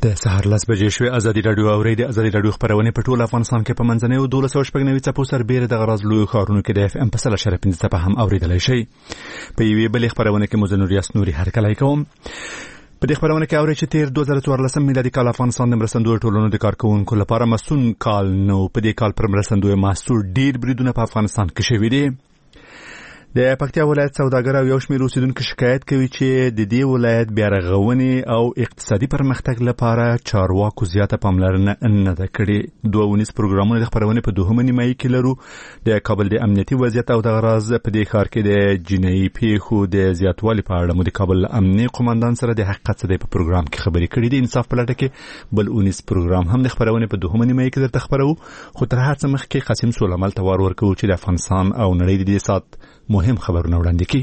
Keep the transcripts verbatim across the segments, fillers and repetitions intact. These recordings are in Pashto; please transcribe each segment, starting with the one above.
د سهار لس بجې شوې. ازادي راډیو اوري د ازادي راډیو خبرونه په ټول افغانستان کې په منځنۍ دولس سوه شپږ نوي څپو سربېره د غراض لوی ښارونو کې د اف ام په سل اشاریه پنځه څپه هم اورېدلی شئ. په یوې بلې خبرونه کې مو زه نوریاس نوري هرکلی کوم. په دې خبرونه کې اورئ چې تیر دوه زره څوارلسم میلادي کال افغانستان د مرستندویو ټولنو د کارکوونکو لپاره مسون کال نو. په دې کال پر مرستندویو محصول ډېر بریدونه په افغانستان کې شوي دي. د پکتیا ولایت سوداګر او یو شمېر اوسیدونکو شکایت کوي چې د دې ولایت بیا رغونې او اقتصادي پرمختګ لپاره چارواکو زیاته پاملرنه نه ده کړې. دوه ونیز پروګرامونه د خپرونې په دوهمه نیمایي کې لرو. د کابل د امنیتي وضعیت او د غراض په دې ښار کې د جنایي پیښو د زیاتوالي په اړه مو د کابل امنیي قومندان سره د حقیقت څه دی په پروګرام کې خبرې کړې دي. انصاف په لټه کې بل ونیز پروګرام هم د خپرونې په دوهمه نیمایي کې درته خبرو. خو تر هر څه مخکې قاسم سولمل ته وار ورکوو چې د افغانستان او نړۍ د دې ساعت مهم خبرونه وړاندې کړي.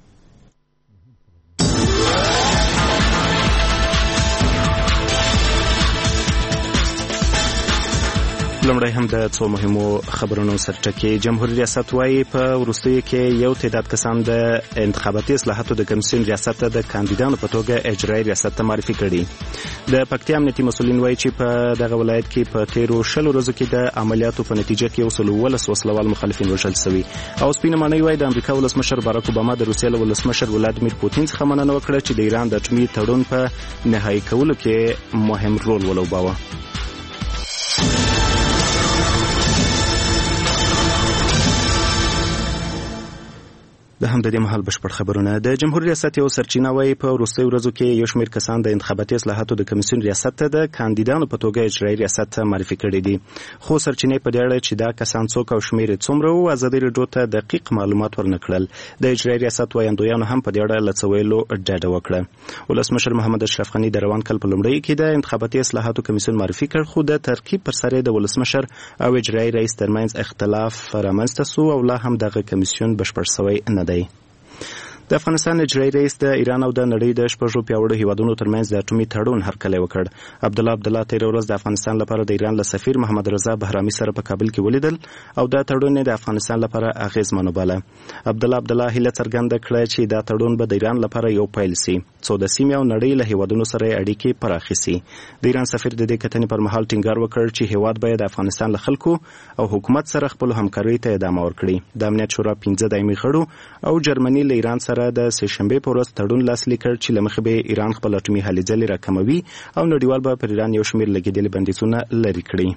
لومړی هم د څو مهمو خبرونو سرټکي. جمهوریت ریاست وايي په وروستیو کې یو تعداد کسان د انتخاباتي اصلاحاتو د کمیسیون ریاست د کاندیدانو په توګه اجرایي ریاست ته معرفي کړي. د پکتیا امنیتي مسؤلین وايي چې په دغه ولایت کې په تیرو شلو ورځو کې د عملیاتو په نتیجه کې یو سل اوولس وسلوال مخالفین وژل شوي. او سپینه ماڼۍ وايي د امریکا ولسمشر باراک اوباما د روسیې له ولسمشر ولادیمیر پوتین څخه مننه وکړه چې د ایران د اټومي تړون په نهایي کولو کې مهم رول ولوباوه. د هم د دې مهال بشپړ خبرونه. د جمهوریت ریاست یو سرچینه وايي په وروستیو ورځو کې یو شمېر کسان د انتخاباتي اصلاحاتو د کمیسیون ریاست ته د کاندیدانو په توګه اجرایي ریاست ته معرفي کړي دي. خو سرچینې په دې اړه چې دا کسان څوک او شمېر یې څومره وو ازادي راډیو ته دقیق معلومات ورنکړل. د اجرایي ریاست وایندویانو هم په دې اړه له څه ویلو ډډه وکړه. ولسمشر محمد اشرف غني د روان کال په لومړۍ کې د انتخاباتي اصلاحاتو کمیسیون معرفي کړ، خو د ترکیب پر سر د ولسمشر او اجرایي رئیس ترمنځ اختلاف رامنځته سو او لا هم دغه کمیسیون بشپړ شوی نه دی. د افغانستان اجرایي رئیس د ایران او د نړۍ د شپږو پیاوړو هیوادونو ترمنځ د اټومي تړون هرکلی وکړ. عبدالله عبدالله تېره ورځ د افغانستان لپاره د ایران له سفیر محمد رضا بهرامي سره په کابل کې ولیدل او دا تړون یې د افغانستان لپاره اغیزمن وباله. عبدالله عبدالله هیله څرګنده کړه چې دا تړون به د ایران لپاره یو پیل سي څو د سیمې او نړۍ له هیوادونو سره اړیکې پراخې سي. د ایران سفیر د دې کتنې پر مهال ټینګار وکړ چې هیواد باید د افغانستان له خلکو او حکومت سره خپل همکارۍ ته ادامه ورکړي. د امنیت شورا پنځه دایمي غړو او جرمني له ایران سره د سه شنبې په ورځ تړون لاسلیک کړ چې له مخې به ایران خپل اټومي هلې ځلې راکموي او نړیوال به پر ایران یو شمېر لګېدلي بندیزونه لرې کړي.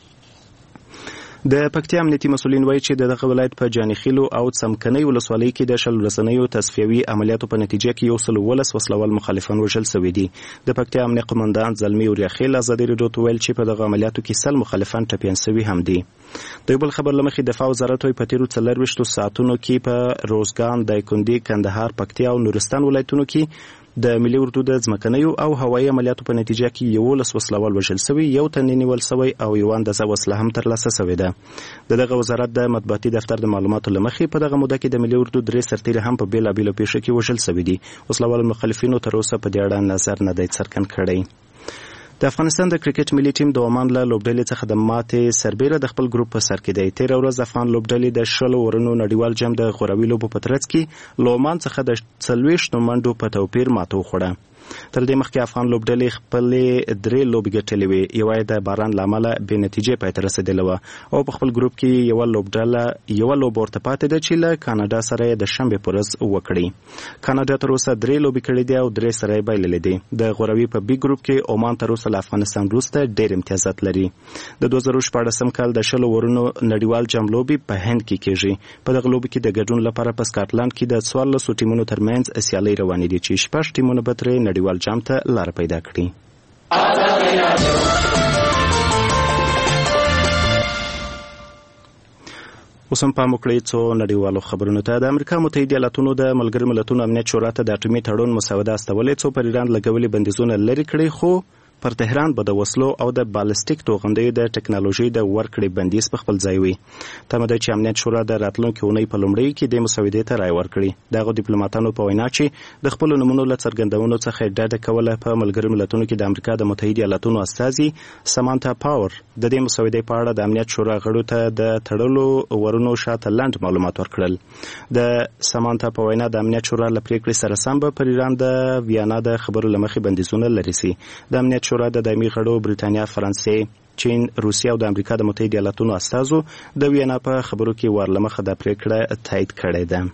د پکتیا امنیتي مسؤلین وایي چې دغه ولایت په جانخیلو او څمکنۍ ولسوالۍ کې د شل رسنیو تصفیوي عملیاتو په نتیجه کې یو سل اوولس وسلوال مخالفان وژل شوي دي. د پکتیا امنیه قومندان زلمي اورياخیل ازادي راډیو ته ویل چې په دغه عملیاتو کې سل مخالفان ټپیان شوي هم دي. د بل خبر لمخې دفاع وزارت په تیرو څلرويشتو ساعتونو کې په روزګان، دایکنډي، کندهار، پکتیا او نورستان ولایتونو کې د ملي اردو د ځمکنیو او هوایي عملیاتو په نتیجه کې یولس وسلوال وژل شوي، یو تن نیول شوی او یو اندازه وسله هم ترلاسه شوې ده. د دغه وزارت د مطبوعاتي دفتر د معلوماتو لمخې په دغه موده کې د ملي اردو درې سرتیري هم په بیلابیلو پیښو کې وژل شوي دي. وسلوال مخالفینو تر اوسه په دې اړه نظر نه دی څرګند کړی. د افغانستان د کرکټ ملي ټیم د عمان له لوبډلې څخه د ماتې سربیره د خپل ګروپ په سر کې دی. تېره ورځ د افغان لوبډلې د شلو ورونو نړیوال جام د غوروي لوبو په ترڅ کې له عمان څخه د څلوېښتو منډو په توپیر ماته وخوړه. تر دې مخکې افغان لوبډلې خپلې درې لوبې ګټلې وې، یوه یې د باران له امله بې نتیجې پای ته رسېدلې وه او په خپل ګروپ کې یوه لوبډله یوه لوبه ورته پاتې ده چې له کاناډا سره یې د شنبې په ورځ وکړي. کاناډا تر اوسه درې لوبې کړې دي او درې سره یې بایللې دي. د غوروي په بي ګروپ کې عمان تر اوسه له افغانستان وروسته ډېر امتیازات لري. د دوه زره شپاړسم کال د شلو ورونو نړیوال جام لوبې په هند کې کېږي. په دغه لوبې کې د ګډون لپاره په سکاټلند کې د څوارلسو ټیمونو ترمنځ سیالۍ روانې دي چې شپږ ټیمونه به ترې نړیوال جام ته لار پیدا کړي. اوس هم پام وکړئ څو نړیوالو خبرونو ته. د امریکا متحده ایالاتونو د ملګرو ملتونو امنیت شورا ته د اټومي تړون مسوده استولې څو پر ایران لګولي بندیزونه لرې کړي، خو پر تهران به د وسلو او د بالستیک توغندیو د ټکنالوژي د ورکړې بندیز په خپل ځای وي. تمه ده چې امنیت شورا د راتلونکي اونۍ په لومړۍ کې د مسودې ته رای ورکړي. دغه ډیپلوماټانو په وینا چې د خپل نمونو له څرګندونو څخه ډډه کوله په ملګرو ملتونو کې د امریکا د متحده ایالاتونو استازي سمانتا پاور د دې مسودې په اړه د امنیت شورا غړو ته د تړلو ورونو شاته لاند معلومات ورکړل. د سمانتا په وینا د امنیت شورا له پریکړې سره سم به پر ایران د ویانا د خبرو لمخې بندیزونه لري سي. د امنیت شورا د دایمي غړو برېټانیا، فرانسې، چین، روسیه او د امریکا د متحده ایالاتونو استازو د وینا په خبرو کې ورلمخه د پریکړه تایید کړې ده.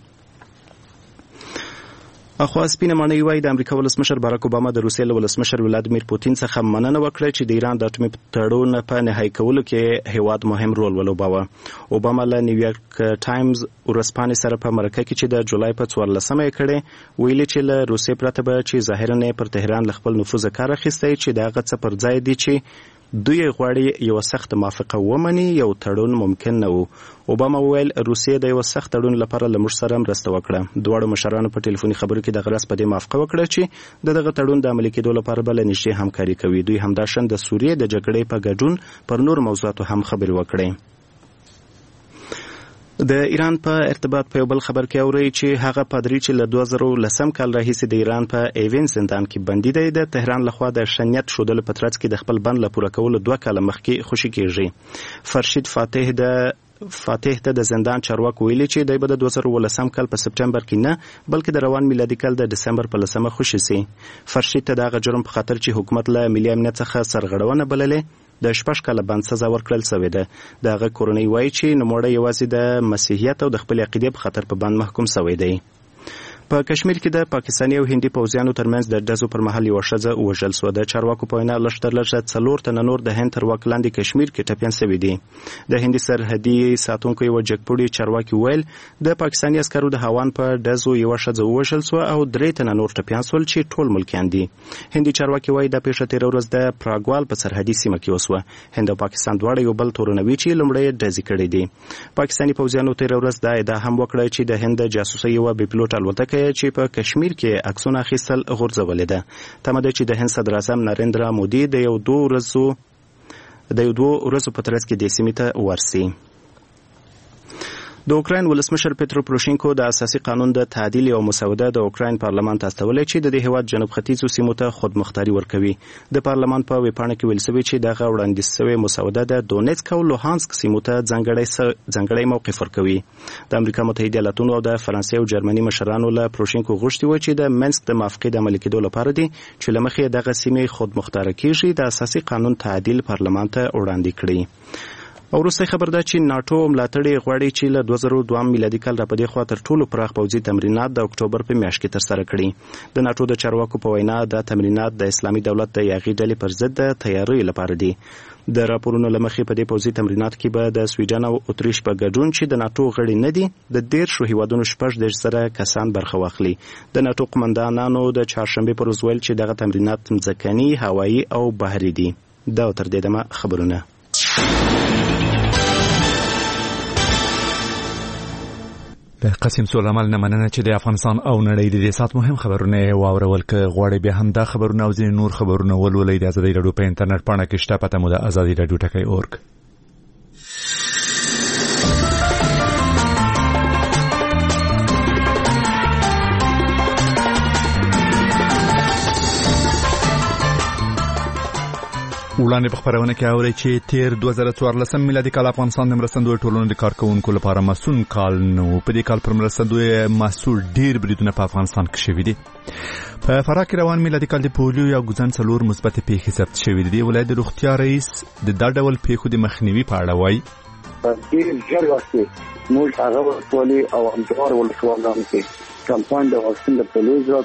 اخوا سپینه ماڼۍ وايي د امریکا ولسمشر باراک اوباما د روسیې له ولسمشر ولادیمیر پوتین څخه مننه وکړه چې د ایران د اټومي تړون په نهایی کولو کې هیواد مهم رول ولوباوه. اوباما له نیویارک ټایمز ورځپاڼې سره په مرکه کې چې د جولای په څوارلسمه یې کړې ویلي چې له روسیې پرته به چې ظاهرا پر تهران له خپل نفوذ کار اخیستی چې د هغه څه پر ځای دي چې دوی غواړي یو سخت موافقه ومني، یو تړون ممکن نه و. اوباما وویل روسیې د یو سخت تړون لپاره له موږ سره مرسته وکړه. دواړو مشرانو په ټلیفوني خبرو کې د غرض په دې موافقه وکړه چې د دغه تړون د عملي کېدو لپاره بل نږدې همکاري کوي. دوی همداشان د سوریې د جګړې په ګډون پر نور موضوعاتو هم خبرې وکړې. د ایران په ارتباط په یو بل خبر کې اوري چې هغه پادری چې له دوه زره لسم کال راهیسې د ایران په ایوین زندان کې بندي دی د تهران لخوا د شنیت شودلو په ترڅ کې د خپل بند له پوره کولو دوه کاله مخکې خوشي کېږي. فرشید فاتح د فاتح ته د زندان چارواکو ویلي چې دی به د دوه زره ولسم کال په سپټمبر کې نه بلکې د روان میلادي کال د دسمبر په لسمه خوشي سي. فرشید ته دغه جرم په خاطر چې حکومت له ملي امنیت څخه سرغړونه بللې د شپږ کاله بند سزا ورکړل شوې ده. د هغه کورنۍ وایي چې نوموړی یوازې د مسیحیت او د خپل عقیدې په خاطر په بند محکوم شوی دی. په کشمیر کې د پاکستاني او هندي پوځیانو ترمنځ د ډزو پر مهال یو ښځه وژل شوه. د چارواکو په وینا لږ تر لږه څلور تنه نور د هند تر واک لاندې کشمیر کې ټپیان شوي دي. د هندي سرحدي ساتونکو یو جګپوړي چارواکي ویل د پاکستاني عسکرو د هوان په ډزو یو ښځه وژل شوه او درې تنه نور ټپیان شول چې ټول ملکیان دي. هندي چارواکي وایي د پیښه تېره ورځ د پراګوال په سرحدي سیمه کې وسوه. هند او پاکستان دواړه یو بل تورنوي چې لومړی ډزې کړې دي. پاکستاني پوځیانو تېره ورځ دا ادعا هم وکړه چې د هند جاسوسي یو بې پلوټ الوتکه چې په کشمیر کې عکسونه اخیستل غورځولې ده. تمه ده چې د هند صدر اعظم نریندرا مودي د یو دوه ورځو د یو دوه ورځو په ترڅ کې د سیمې ته ورسي. د اوکراین ولسمشر پترو پروشینکو د اساسي قانون د تعدیل او مسوده د اوکراین پارلمان ته استولې چې د دې هیواد جنوب ختیځو سیمو ته خودمختاري ورکوي. د پارلمان په ویبپاڼه کې ویل شوی چې دغه وړاندیز شوی مسوده د دونیتسک او لوهانسک سیمو ته ځانګړی ځانګړی موقف ورکوي. د امریکا متحده ایالاتونو او د فرانسې او جرمني مشرانو له پروشینکو غوښتي و چې د منسک د موافقې د عملي کېدو لپاره دي چې له مخې دغه سیمې خودمختار کیږي د اساسي قانون تعدیل پارلمان ته وړاندې کړي. او وروسته خبر ده چې ناتو ملاتړي غواړي چې له دوه زره دوه میلادي کال را پدې خوا تر ټولو پراخ پوځي تمرینات د اکتوبر په میاشت کې ترسره کړي. د ناتو د چارواکو په وینا د تمرینات د اسلامي دولت د یاغي ډلې پر ضد د تیاری لپاره دي. د راپورونو له مخې په دې پوځي تمرینات کې به د سویډن او اتریش په ګډون چې د ناتو غړي نه دي د دیرشو هیوادونو شپږ دېرش زره کسان برخه واخلي. د ناتو قومندانانو د چهارشنبې پر ورځ ویل چې دغه تمرینات ځمکني، هوایي او بحري دي. دا تر دې دمه خبرونه. د قسم سولمال نه مننه چې د افغانستان او نړۍ د دې سات مهم خبرونه واورول ک غواړي به هم دا خبرونه او ځینې نور خبرونه ولولئ د ازادي رادیو په انټرنیټ پاڼه کې شته پته مو د ازادي رادیو ټکی اورګ. وړاندې په خبرونه کې اوري چې تیر دوه زره څوارلسم میلادي کال افغانستان د مرستندوی ټولنو د کارکونکو لپاره مسون کال نو په دې کال پر مرستندوی مسول ډیر بریدونه په افغانستان کې شوي دي. په فراه کې روان میلادي کال د پولیو یا ګوزن څلور مثبت پیښې ثبت شوي دي. ولایت د روغتیا رئیس د دا ډول پیښو د مخنیوي په اړه وایي ډیر ژر وخت موږ هغه ولولي او همدار ولسوالانو کې کمپاین د واکسین د پولیو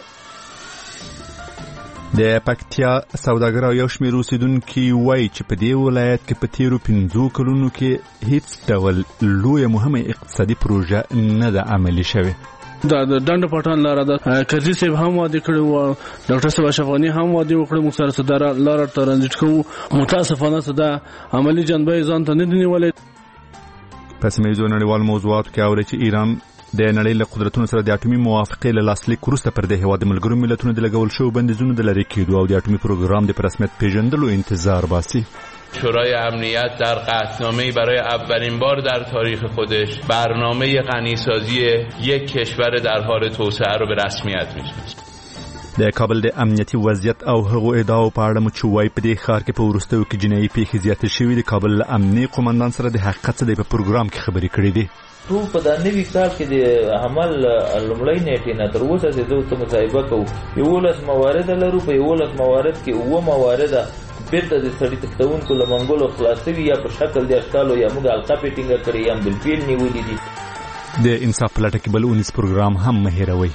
د پکتیا سوداګر او یو شمېر اوسیدونکي وایي چې په دې ولایت کې په تیرو پنځو کلونو کې هیڅ ډول لویه مهمه اقتصادي پروژه نه ده عملي شوې. دا د ډنډ پټان لار ده کرزي صاحب هم واده کړی و، ډاکټر صاحب اشرفاني هم واده وکړ، موږ سره صدر لار ترانزیت کوو. متاسفانه صدا عملی جنبه ځان ته نه دی نیولې. په سیمه نړیوال موضوعاتو کې اوري چې ایران د نړۍ له قدرتونو سره د اټومي موافقې له لاسلیک وروسته پر دې هیواد د ملګرو ملتونو د لګول شویو بندیزونو د لرې کېدو او د اټومي پروګرام د په رسمیت پیژندلو انتظار باسي. شورای امنیت در قطعنامه‌ای برای اولین بار در تاریخ خودش برنامه غنیسازی یک کشور در حال توسعه رو به رسمیت میشناسه. د کابل د امنیتي وضعیت او هغو ادعاو په اړه مو چې وایي په دې ښار کې په وروستیو کې جنایي پیښې زیاتې شوي. د کابل امنیي قومندان سره د حقیقت څه دی په پروګرام کې خبرې کړې دي. ټول په د نوي کال کې د عمل لومړی نیټې نه تر اوسه چې دوی ته مصاحبه کوو. یولس موارد لرو، په یولس موارد کې اووه موارد بیرته د سړي تښتونکو له منګولو خلاصوي یا په شکل د اشکالو یا موږ حلقه پې ټینګه کړې یا بلفیل نیولي دي. د انصاف په لټه کې بل اونیز پروګرام هم مه هېروئ.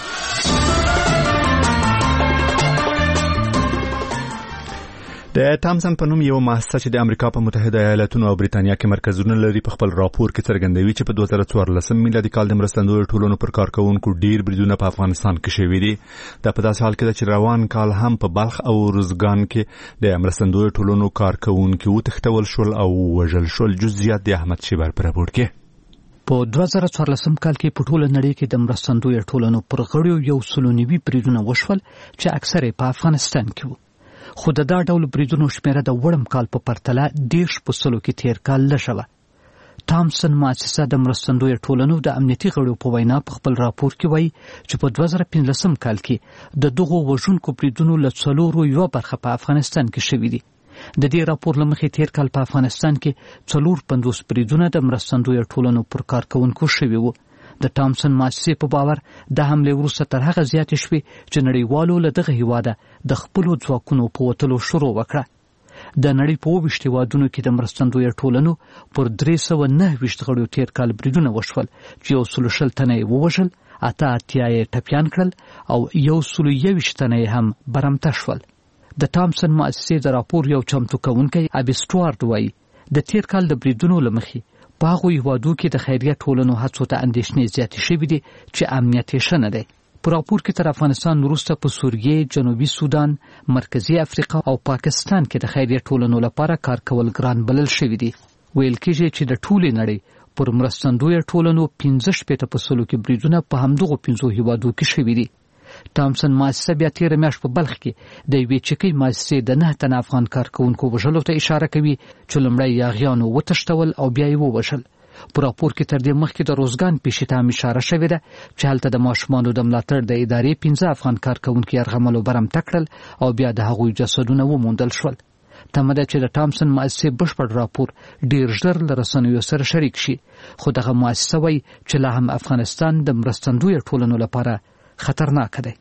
د تامسن په نوم یو مؤسسه چې د امریکا په متحده ایالاتونو او بریتانیا کې مرکزونه لري په خپل راپور کې څرګندوي چې په دوه زره څوارلسم میلادي کال د مرستندویو ټولنو پر کارکوونکو ډیر بریدونه په افغانستان کې شوي دي. دا په داسې حال کې ده چې روان کال هم په بلخ او روزګان کې د مرستندویو ټولنو کارکوونکي وتښتول شول او وژل شول. جزئیات د احمد شیبر په راپور کې. په دوه زره څوارلسم کال کې په ټوله نړۍ کې د مرستندویو ټولنو پر غړیو یو سل او نوي بریدونه وشول چې اکثره په افغانستان کې وو. خو د دا ډول بریدونو شمیره د وړم کال په پرتله دیرش په سلو کې تیر کال لږه وه. تامسن مؤسسه د مرستندویو ټولنو د امنیتي غړو په وینا په خپل راپور کې وایي چې په دوه زره پنځلسم کال کې د دغو وژونکو بریدونو له څلورو یوه برخه په افغانستان کې شوي دي. د دې راپور له مخې تیر کال په افغانستان کې څلور پنځوس بریدونه د مرستندویو ټولنو پر کارکوونکو شوي وو. د تامسن مؤسسې په باور د حملې وروسته تر هغه زیاتې شوې چې نړیوالو له دغه هیواده د خپلو ځواکونو په وتلو شروع وکړه. د نړۍ په اووه ویشت هیوادونو کې د مرستندویو ټولنو پر درې سوه نهه ویشت غړیو تیر کال بریدونه وشول چې یو سل شل تنه یې ووژل، اته اتیا یې ټپیان کړل او یو سل یوویشت تنه یې هم برمته شول. د تامسن مؤسسې د راپور یو چمتو کوونکی ابي سټوارټ وایي د تیر کال د بریدونو له مخې په هغو هیوادو کې د خیریه ټولنو هڅو ته اندېښنې زیاتې شوي دي چې امنیت یې ښه نه دی. په راپور کې تر افغانستان وروسته په سوریې، جنوبي سودان، مرکزي افریقا او پاکستان کې د خیریه ټولنو لپاره کار کول ګران بلل شوي دي. ویل کېږي چې د ټولې نړۍ پر مرستندویو ټولنو پنځه شپېته په سلو کې بریدونه په همدغو پنځو هیوادو کې شوي دي. تامسن مؤسسه بیا تېره میاشت په بلخ کې د یوې چکۍ مؤسسې د نه تنه افغان کارکوونکو وژلو ته اشاره کوي چې لومړی یاغیانو وتښتول او بیا یې ووژل. په راپور کې تر دې مخکې د روزګان پیښې ته هم اشاره شوې ده چې هلته د ماشومانو د ملاتړ د ادارې پنځه افغان کارکوونکي یرغمل او برمته کړل او بیا د هغوی جسدونه وموندل شول. تمه ده چې د تامسن مؤسسې بشپړ راپور ډیر ژر له رسنیو سره شریک شي. خو دغه مؤسسه وایي چې لا هم افغانستان د مرستندویو ټولنو لپاره خطرناک دی.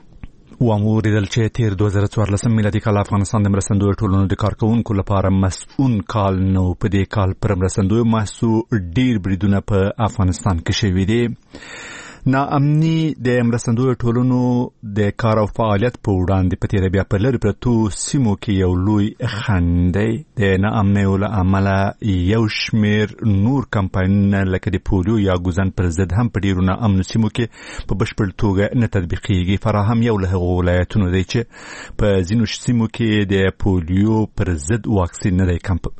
واموریدل چې تیر دوه زره څوارلسم میلادي کال افغانستان د مرستندویو ټولنو د کارکوونکو لپاره مسؤون کال نو په دې کال پر مرستندویو محسو ډیر بریدونه په افغانستان کې شوي دي. ناامني د مرستندویو ټولنو د کار او فعالیت په وړاندې په تېره بیا په لرې پرتو سیمو کې یو لوی خنډ دی. د ناامنیو له امله یو شمېر نور کمپاینونه لکه د پولیو یا ګوزن پر ضد هم په ډېرو ناامنو سیمو کې په بشپړ توګه نه تطبیقېږي. فراه هم یو له هغو ولایتونو دی چې په ځینو سیمو کې د پولیو پر ضد واکسین نه دی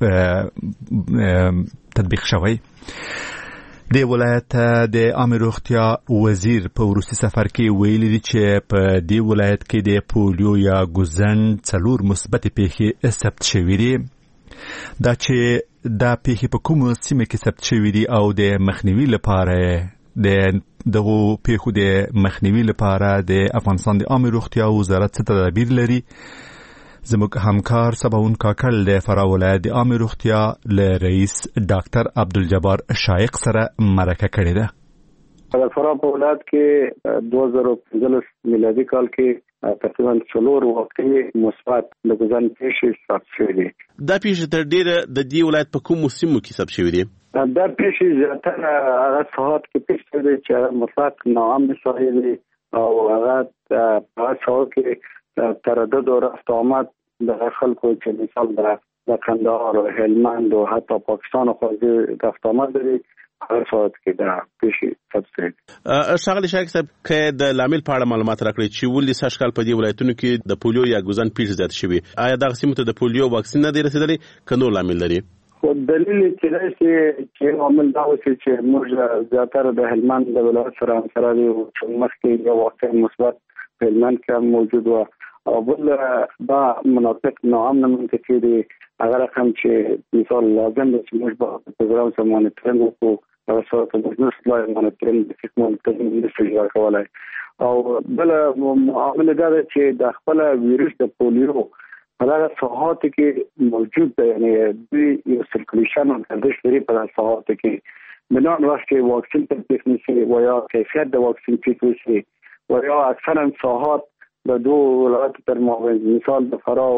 تطبیق شوی. د ولایت د عامه روغتیا وزیر په وروستي سفر کې ویلي دي چې په دې ولایت کې د پولیو یا ګوزن څلور مثبتې پیښې ثبت شوي دي. دا چې دا پیښې په کومو سیمه کې ثبت شوي دي او د مخنیوي لپاره د دغو پیښو د مخنیوي لپاره د افغانستان د عامه روغتیا وزارت څه تدابیر لري. زموږ همکار سباون کاکل د فراه ولایت د عامه روغتیا له رئیس ډاکټر عبدالجبار شایق سره مرکه کړې ده. د فراه په ولایت کې دوه زره پنځلس میلادي کال کې تقریبا څلور واقعي مثبت د ګوزن پیښې ثبت شوې دي. دا پیښې تر ډېره د دې ولایت په کومو سیمو کې ثبت شوې دي؟ دا پیښې زیاتره هغه ساحات کې پیښ شوې دي چې مطلق ناامن ساحې دي او هغه په ساحو کې تردد و رفت آمد در خلکو چې مثال در کندهار و هلمند و حتی پاکستان و خارجی رفت آمد داری هر ساعت کې دا پیښې ثبت شوې. ښاغلی شایق صاحب که د لامل په اړه معلومات راکړئ چې ولې سږ کال په دې ولایتونو کې د پولیو یا ګوزن پیښې زیاتې شوې؟ آیا دغه سیمو ته د پولیو واکسین نه دی رسېدلی که نور لامل لري؟ خو دلیل یې کېدای شي چې عامل دا اوسي چې موږ زیاتره د هلمند د ولایت سره همسره دي چې مخکې یو واقع مثبت په هلمند کې هم موجود و او بل دا مناطق ناامن منطقې دي. هغه رقم چې مثال لازم دی چې موږ به پروګرام سره مانیټرینګ وکړو هغه سره موږ نشو مانیټرینګ د فکر مانیټرینګ نشو کولای. او بل عامل دا دی چې د خپل ویروس د پولیو هغه ساحات کې موجود دی، یعنی د یو سرکولیشن او گردش لري په ساحات کې بنان وخت کې واکسین تطبیق نشي و یا کیفیت د واکسین ټیټ وي و یا اکثرا ساحات د دوه ولایتو تر مابین مثال د فراه او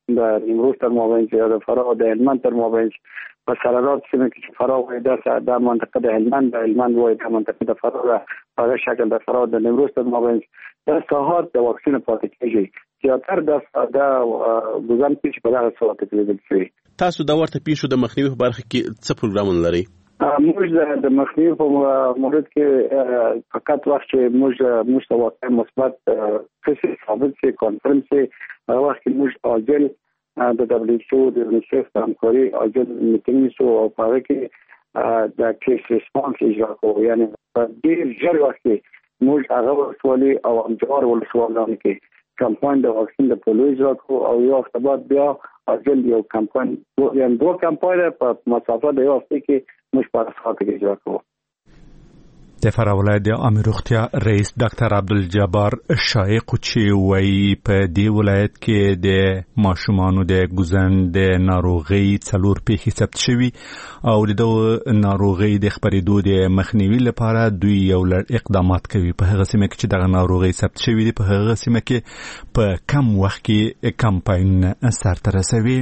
د نیمروز تر مابین یا د فراه د هلمند تر مابین په سرحد سیمه کې چې فراه وایي دا د منطقه د هلمند د هلمند وایي د منطقه د فراه په شکل د فراه د نیمروز تر مابین دا ساحات د واکسین پاتې کېږي چې تر د د ګزام کې په هغه ساحات کې لیدل شوی. تاسو د ورته پیښو د مخنیوي په برخه کې څه پروګرامونه لرئ؟ موږ د مخنیوي په مورد کې فقط وخت چې موږ موږ ته واقع مثبت څه ثابت شي کانفرنس هغه وخت کې موږ اجل د دبليو ایچ او د یونیسف د همکاري اجل میټینګ شو او په هغه کې د کیس ریسپانس اجرا کوو. یعنی په ډېر ژر وخت کې موږ هغه ولسوالي او امجار ولسوالانو کې کمپاین د واکسین د پولیو اجرا کوو او یو وخت بعد بیا اجل یو کمپاین یعنی دوه کمپاین په مسافه د یو هفته کې موږ په اساس کې اجرا کوو. د فراه ولایت د عامه روغتیا رئیس ډاکټر عبدالجبار شایق چې وایي په دې ولایت کې د ماشومانو د ګوزن د ناروغۍ څلور پیښې ثبت شوي او د ناروغۍ د خپرېدو د مخنیوي لپاره دوی یو لړ اقدامات کوي. په هغه سیمه کې چې دغه ناروغۍ ثبت شوي دي په هغه سیمه کې په کم وخت کې کمپاین سرته رسوي.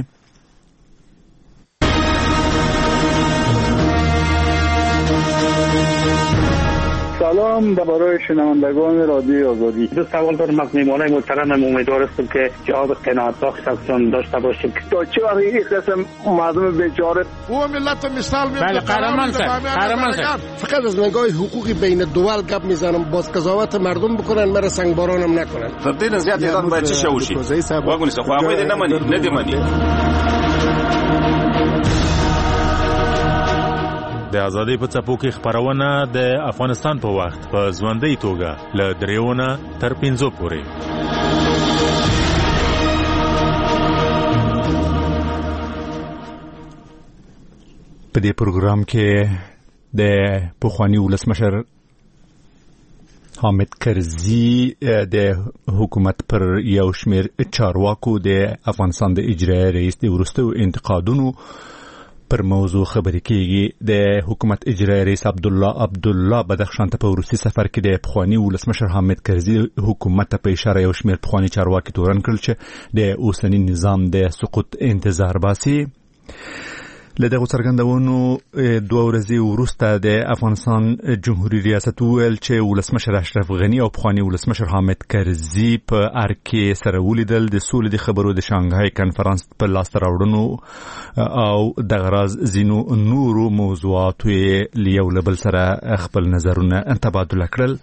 سلام درباره شنوندگان رادیو آزادی. دو سوال دارم از میهمانان محترمم. امیدوار هستم که جواب قناعت بخشتون داشته باشیم. تا چه وقت این قسم مردم بیچاره او ملت مثال میاد. بله قهرمان سر قهرمان سر فقط از نگاه حقوقی بین دول گپ میزنم. باز قضاوت مردم بکنن مرا سنگبارانم نکنن. تبدیل زیاد ایران باید چه شوشی واگونی سه خو باید نمانی ندیمانی. د ازادۍ په څپو کې خبرونه د افغانستان په وخت په ژوندۍ توګه له دریونه تر پنځو پورې. په دې پروګرام کې د پخوانی ولسمشر حامد کرزي د حکومت پر یو شمېر چارواکو د افغانستان د اجرایي رئیس د وروستیو انتقادونو پر موضوع خبرې کېږي. د حکومت اجرایي رئیس عبدالله عبدالله بدخشان ته په وروستي سفر کې د پخواني ولسمشر حامد کرزي حکومت ته په اشاره یو شمېر پخواني چارواکي تورن کړل چې د اوسني نظام د سقوط انتظار باسي. له دغو څرګندونو دوه ورځې وروسته د افغانستان جمهوریت ریاست وویل چې ولسمشر اشرف غني او پخواني ولسمشر حامد کرزي په ارکې سره ولیدل. د سولې د خبرو د شانګهای کنفرانس په لاسته راوړنو او دغه راز ځینو نورو موضوعاتو یې له یو له بل سره خپل نظرونه تبادله کړل.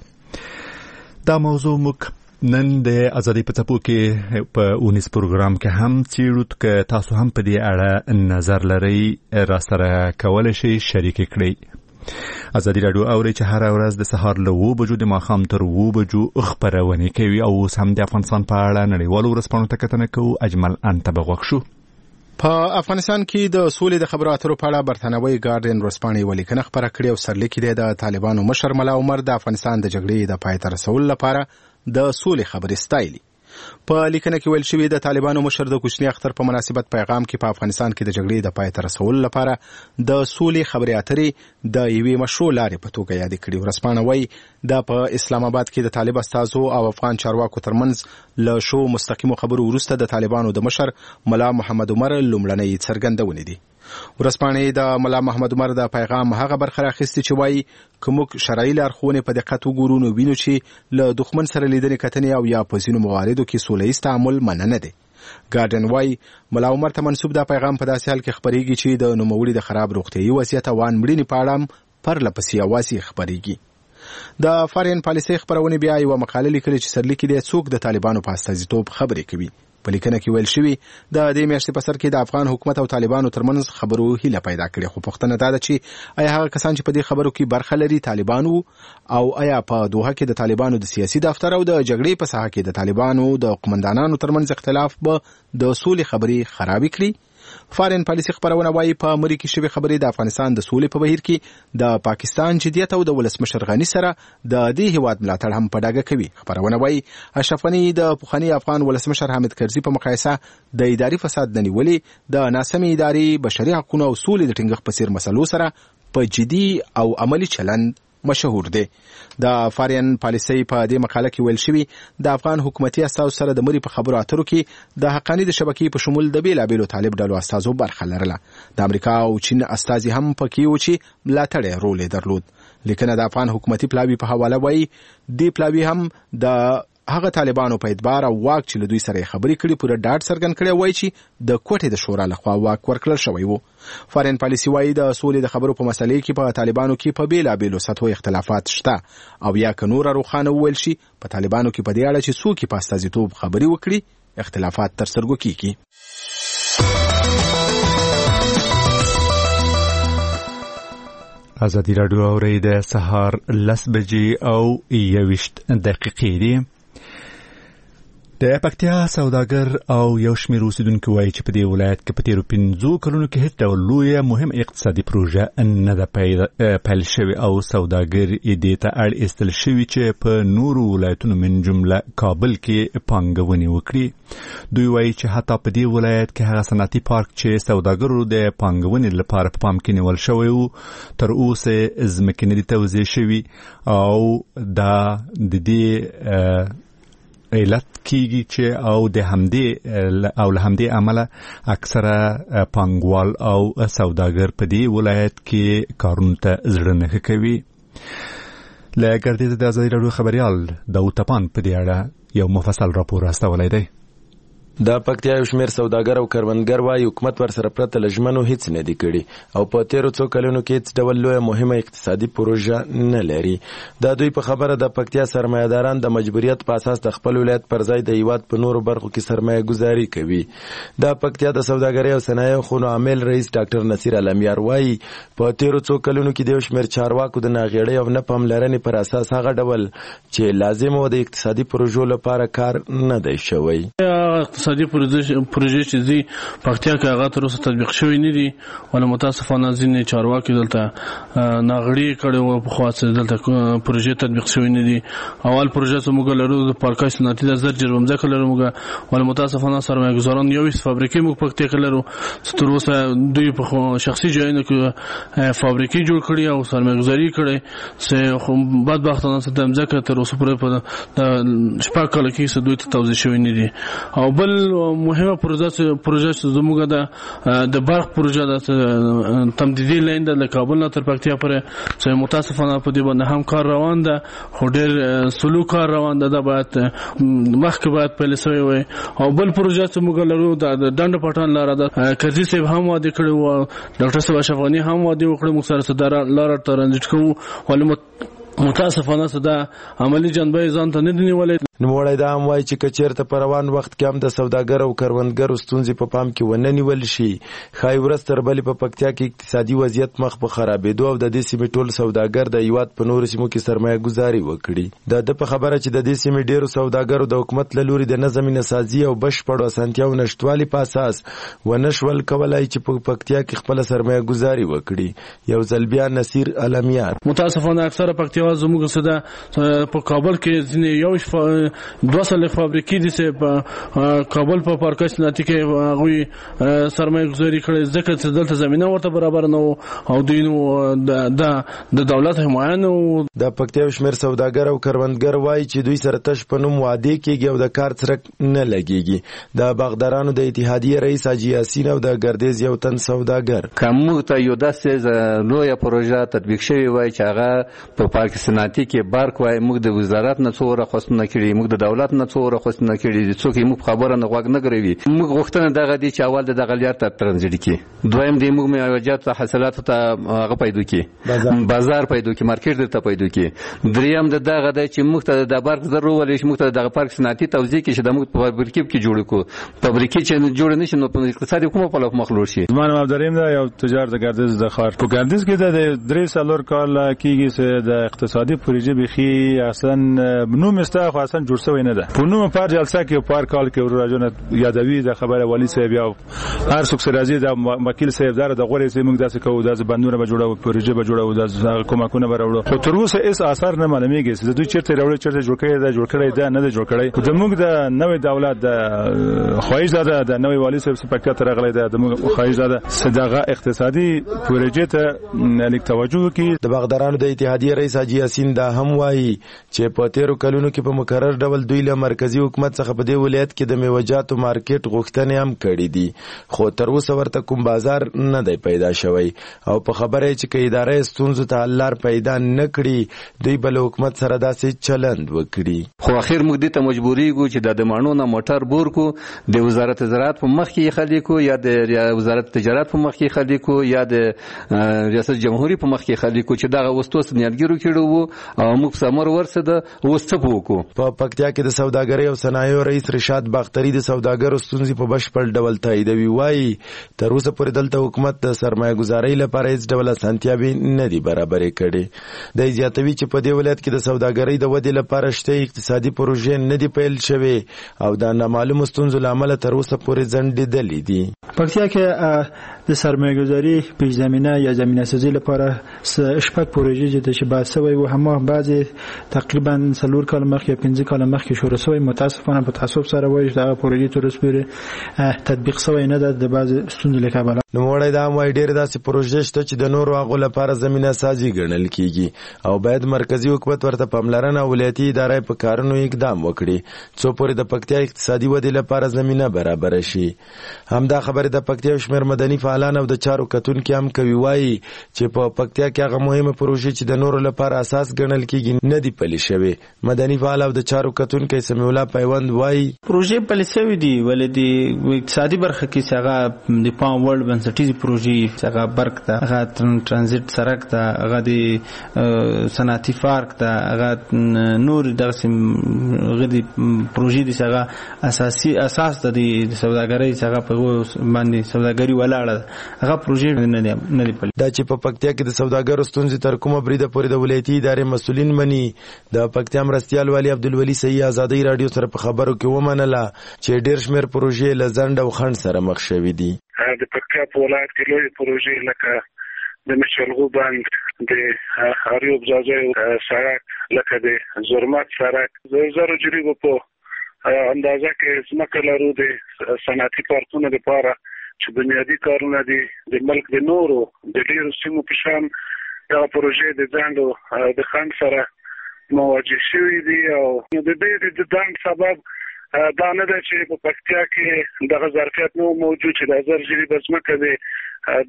دا موضوع موږ نن د ازادۍ په څپو کې په اونیس پروګرام کې هم څېړو که تاسو هم په دې اړه نظر لرئ را سره کولی شئ شریک کړئ. ازادي راډیو اوري چې هر ورځ د سهار له اوه بجو د ماښام تر اوه بجو خپرونې کوي او اوس هم د افغانستان په اړه نړیوالو ورځپاڼو ته کتنه کوو. اجمل انته به غوږ شو. په افغانستان کې د سولې د خبرو اترو په اړه برتانوي ګارډین ورځپاڼې یوه لیکنه خپره کړې او سرلیک یې د طالبانو مشر ملا عمر د افغانستان د جګړې د پای ته رسولو لپاره د سولې خبرې ستایلي. په لیکنه کې ویل شوی د طالبانو مشر د کوچني اختر په مناسبت پیغام کې په افغانستان کې د جګړې د پای ته رسولو لپاره د سولې خبرې اترې د یوې مشروع لارې په توګه یاد کړي. ورځپاڼه وایي دا په اسلام آباد کې د طالب استازو او افغان چارواکو ترمنځ له شو مستقیمو خبرو وروسته د طالبانو د مشر ملا محمد عمر لومړنۍ څرګندونې دي. ورځپاڼې د ملا محمد عمر د پیغام هغه برخه راخیستې چې وایي که موږ شرعي لارښوونې په دقت وګورو نو وینو چې له دښمن سره لیدنې کتنې او یا په ځینو مواردو کې سوله ییز تعامل مننه دی. ګارډن وایي ملا عمر ته منسوب دا پیغام په داسې حال کې خپرېږي چې د نوموړي د خراب روغتیایي وضعیت او وان مړینې په اړه هم پرله پسې اوازې خپرېږي. د فارین پالیسۍ خپرونې بیا یوه مقاله لیکلې چې سرلیک یې څوک د طالبانو په استازیتوب خبرې کوي. په لیکنه کې ویل شوي د دې میاشتې په سر کې د افغان حکومت او طالبانو ترمنځ خبرو هیله پیدا کړې. خو پوښتنه دا ده چې آیا هغه کسان چې په دې خبرو کې برخه لري طالبانو او آیا په دوحه کې د طالبانو د سیاسي دفتر او د جګړې په ساحه کې د طالبانو د قومندانانو ترمنځ اختلاف به د سولې خبرې خرابې کړي. فارین پالیسي خبرونه وایي په امریکا کې شوی خبرې د افغانستان د سولې په بهیر کې د پاکستان جدیت او د ولسمشر غني سره د دې هیواد ملاتړ هم په ډاګه کوي. خبرونه وایي اشرف غني د پخواني افغان ولسمشر حامد کرزي په مقایسه د اداري فساد د نیولې د ناسمې ادارې بشري حقوقو او سولې د ټینګښت په څیر مسلو سره په جدي او عملی چلند مشهور دی. د فارین پالیسي په دې مقاله کې ویل شوی د افغان حکومتي استازو سره د مری په خبرو اترو کې د حقاني د شبکې په شمول د بیلابیلو طالب ډلو استازو برخه لرله. د امریکا او چین استازي هم پکې و چې ملاتړ رول درلود. لیکنه د افغان حکومتي پلاوی په حواله وایي دی پلاوی هم د هغه طالبانو په اعتبار او واک چې له دوی سره خبرې کړي پوره ډاډ څرګند کړی وایي چې د کوټې د شورا لخوا واک ورکړل شوی وو. فارین پالیسي وایي د سولې د خبرو په مسلې کې په طالبانو کې په بیلابیلو سطحو اختلافات شته او یا که نور روښانه وویل شي په طالبانو کې په دې اړه چې څوک په استازیتوب خبرې وکړي اختلافات تر سترګو کیږي. ازادي راډیو اوري د سهار لس بجې او یویشت دقیقې دي. د پکتیا سوداګر او یو شمېر اوسیدونکو وایي چې په دې ولایت کې په تیرو پنځو کلونو کې هیڅ ډول لویه مهم اقتصادي پروژه نه ده پیل شوې او سوداګر یې دې ته اړ ایستل شوي چې په نورو ولایتونو من جمله کابل کې پانګونې وکړي. دوی وایي چې حتی په دې ولایت کې هغه صنعتي پارک چې سوداګرو د پانګونې لپاره په پام کې نیول شوی و تر اوسه ځمکې نه دي توزیع شوي او دا د دې علت کیږي چې او د همدې او له همدې عمله اکثره پانګوال او سوداګر په دې ولایت کې کارونو ته زړه نه کوي. له ګردیز د ازادي راډیو خبريال داوود تپان په دې اړه یو مفصل راپور راستولی دی. د پکتیا یو شمېر سوداګر او کروندګر وايي حکومت ورسره پرته له ژمنو هیڅ نه دی کړی او په تیرو څو کلونو کې هیڅ ډول لویه مهمه اقتصادي پروژه نه لري. د دوی په خبره د پکتیا سرمایه‌داران د مجبوریت په اساس د خپل ولایت پر ځای د هیواد په نورو برخو کې سرمایه ګذاري کوي. د پکتیا د سوداګرۍ او صنایعو خونو عامل رئیس ډاکټر نصیر علمیار وايي په تیرو څو کلونو کې د یو شمېر چارواکو د ناغېړۍ او نه پاملرنې پر اساس هغه ډول چې لازم و د اقتصادي پروژو لپاره کار نه دی شوی. اقتصادي پروژې پروژې چې زی پکتیا کې هغه تر اوسه تطبیق شوی نه دي ول متاسفانه ځینې چارواکي دلته ناغړي کړي او په خاصه دلته پروژې تطبیق شوی نه دي. اول پروژه چې موږ لرو د پارکاش صنعتي د زر جرم ځکه لرو موږ ول متاسفانه سرمایه گذاران یو هیڅ فابریکې موږ پکتیا کې لرو چې تر اوسه دوی په شخصي ځایونو کې فابریکې جوړ کړي او سرمایه گذاري کړي چې خو بدبختانه ستم ځکه تر اوسه پورې په شپږ کال کې دوی ته توزیع شوی نه دي. او بل مهمه پروژه پروژه چې زموږ د د برق پروژه د تمدیدي لاین د کابل نه تر پکتیا پورې چې متاسفانه په دې باندې هم کار روان ده خو ډېر سلو کار روان ده د باید مخکې باید پیل شوی وي. او بل پروژه چې موږ لرو د ډنډ پټان لاره ده کرزي صاحب هم وعده کړی و ډاکټر صاحب اشرفغاني هم وعده وکړي موږ سره صدر لاره ترانزیت کوو ولې متاسفانه صدا عملی جنبه ځان ته نه دی نیولې. نوموړی دا هم وایي چې که چېرته په روان وخت کې هم د سوداګر او کروندګرو ستونزې په پام کې ونه نیول شي ښایي ورځ تر بلې په پکتیا کې اقتصادي وضعیت مخ په خرابېدو او د دې سیمې ټول سوداګر د هیواد په نورو سیمو کې سرمایه ګذاري وکړي. د ده په خبره چې د دې سیمې ډېرو سوداګرو د حکومت له لوري د نظم نسازي او بشپړو اسانتیاوو نشتوالي په اساس ونه شول کولی چې په پکتیا کې خپله سرمایه ګذاري وکړي. یو ځل بیا نصیر علمیار متاسفانه اکثره پکتیا زموږ څه په کابل کې ځینې یو دوه سلې فابریکې دي چې په کابل په پارکاش صنعتي کې هغوی سرمایه ګذاري کړې ځکه چې دلته زمینه ورته برابر نه او دوی نو د دولت حمایه نه و. د پکتیا شمېر سوداګر او کروندګر وایي چې دوی سره تش په نوم وعدې کېږي او د کار څرک نه لګېږي. د باغدارانو د اتحادیې رئیس حاجي یاسین او د ګردیز یو تن سوداګر که موږ ته یو داسې لویه پروژه تطبیق شوې وای چې هغه په پارک صنعتي کې برق وای موږ د وزارت نه څو راخواستونه کړي موږ د دولت نه څو راخواستونه کړي دي څوک موږ خبره نه غوږ نه ګروي. موږ غوښتنه دغه دي چې اول د دغه لیار ته ترانزیت کړي دویم د موږ میوجات حاصلات ته هغه پیدا کړي بازار پیدا کړي مارکیټ درته پیدا کړي. دریم د دغه د چې موږ ته د برق ضرورت ولې چې موږ ته دغه پارک صنعتي توزیع کړي چې د موږ په فابریکې کې جوړ کو فابریکې چې جوړ نشي نو په اقتصادي کومه په لور مخلوط شي. زمانه عبدالرحیم دا یو تجار د ګردیز د خار په ګردیز کې د درې سالور کال کېږي چې د اقتصادي پروژې بخي اصلا نو مستا خو اصلا فعلا جوړ شوی نه ده. په نومه پر جلسه کې پر کال کې ورجونه یادوي د خبره والی صاحب یا هر څوک سره راځي د وکیل صاحب دار د غوړې سیمه داسې کوو د بندونه به جوړو پروژه به جوړو د کومکونه به راوړو. خو تر اوسه هیڅ اثر نه معلومیږي چې دوی چیرته راوړي چیرته جوړ کړي دا جوړ کړي دا نه ده جوړ کړي. د موږ د نوې دولت د خواهش زده د نوې والی صاحب سپکټ راغلی د موږ خواهش زده صدقه اقتصادي پروژې ته لیک توجه کی. د باغدارانو د اتحادیې رئیس حاجی یاسین دا هم وایي چې په تیرو کلونو کې په مقرر ډول دوی له مرکزی حکومت څخه په دې ولایت کې د میوجاتو مارکیټ غوښتنې هم کړې دي خو تر اوسه ورته کوم بازار نه دی پیدا شوی او په خبره چې کې ادارې ستونزو ته حل لار پیدا نه کړي دوی بل حکومت سره داسې چلند وکړي. خو اخر موږ دې ته مجبوریږو چې د دمانو نه موټر بور کو د وزارت زراعت په مخ کې خلکو یا د وزارت تجارت په مخ کې خلکو یا د ریاست جمهوریت په مخ کې خلکو چې دغه وستوس نیالګیرو کړو او موږ سمور ورسده وسته وکړو. په پکتیا کې د سوداګرۍ او صنایعو رئیس رشاد باختری د سوداګرو ستونزې په بشپړ ډول تاییدوي. وایي تر اوسه پورې دلته حکومت د سرمایه ګزارۍ لپاره هیڅ ډول اسانتیاوې نه دي برابرې کړې. د زیاتوي چې په دې ولایت کې د سوداګرۍ د ودې لپاره شته اقتصادي پروژې نه دي پیل شوې او د نامعلومو ستونزو له امله تر اوسه پورې ځنډېدلې دي. پکتیا کې د سرمایه ګزاري پیش زمینه یا زمینه سازی لپاره شپږ پروژې چې بحث شوی و همه بعضی تقریبا څلور کال مخکې پنځه کال مخکې شروع شوی. متاسفانه په تعصب سره وایي چې دا پروژې تر اوسه پورې تطبیق شوی نه ده د بعضی ستونزو له کبله. نو وړای دا وایي ډېر داسې پروژې شته چې د نورو هغو لپاره زمینه سازي ګڼل کیږي او باید مرکزی حکومت ورته پاملرنه او ولایتي ادارې په کارونو اقدام وکړي څو پورې د پکتیا اقتصادي ودې لپاره زمینه برابر شي. همدا خبره د پکتیا شمیر مدني فعالان او د چارو کتونکو هم کوي. وایي چې په پکتیا کې هغه مهمه پروژې چې د نورو لپاره اساس ګڼل کیږي نه دی پلي شوی. مدني فعال او د چارو کتونکو سمیع الله پیوند وایي پروژې پلي شوی دي ولې د اقتصادي برخه کې هغه د پام ورلد بنسټیزي پروژې هغه برق ته هغه ترانزیت سرک ته هغه د صنعتي پارک ته هغه نور دغه غدي پروژې دي هغه اساسي اساس د سوداګرۍ هغه په باندې سوداګري ولاړه هغه پروژې نه دي نه دي دا چې په پکتیا کې د سوداګرو ستونزې تر کومه بریده پورې د ولایتي ادارې مسؤلین مني. د پکتیا مرستیال والی عبدالولي صحیح ازادۍ رادیو سره په خبرو کې ومنله چې ډېر شمېر پروژې له ځنډ او خنډ سره مخ شوي دي. د پکتیا په ولایت کې لویې پروژې لکه د مشلغو بند د اریوب ځاځی سړک لکه د زرمت سړک د زرو جریبو په اندازه کې ځمکه لرو د صنعتي پارکونو لپاره چې بنیادي کارونه دي د ملک د نورو د ډېرو سیمو په شان دا پروژې د ځنډ او د خنډ سره مواجه شوي دي او د دې د ځنډ سبب دا نه ده چې په پکتیا کې دغه ظرفیت نو موجود چې د زر جریبه ځمکه د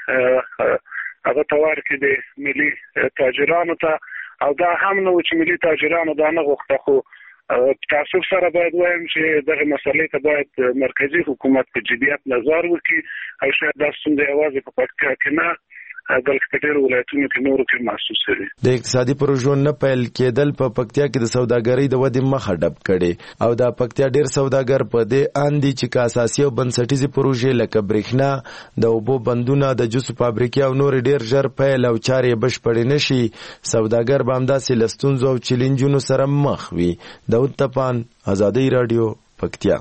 د هغه توار کې د ملي تاجرانو ته او دا هم نو چې ملي تاجرانو دا نه غوښته. خو تعصب سره باید وایم چې دغه مسلې ته باید مرکزی حکومت په جدیت نظر وکړي او شاید دا ستونزه یوازې په پکتیا کې نه بلکې په ډېرو ولایتونو کې نورو کې محسوس دي. د اقتصادي پروژو نه پیل کېدل په پکتیا کې د سوداګرۍ د ودې مخه ډب کړي او د پکتیا ډېر سوداګر په دې اندي چې کا اساسي او بنسټیزي پروژې لکه برېښنا د اوبو بندونه د جوسو فابریکې او نور ډېر ژر پیل او چارې بشپړې نشي. سوداګر به همداسې له ستونزو او چیلنجونو سره مخ وي. داود طپان ازادۍ رادیو پکتیا.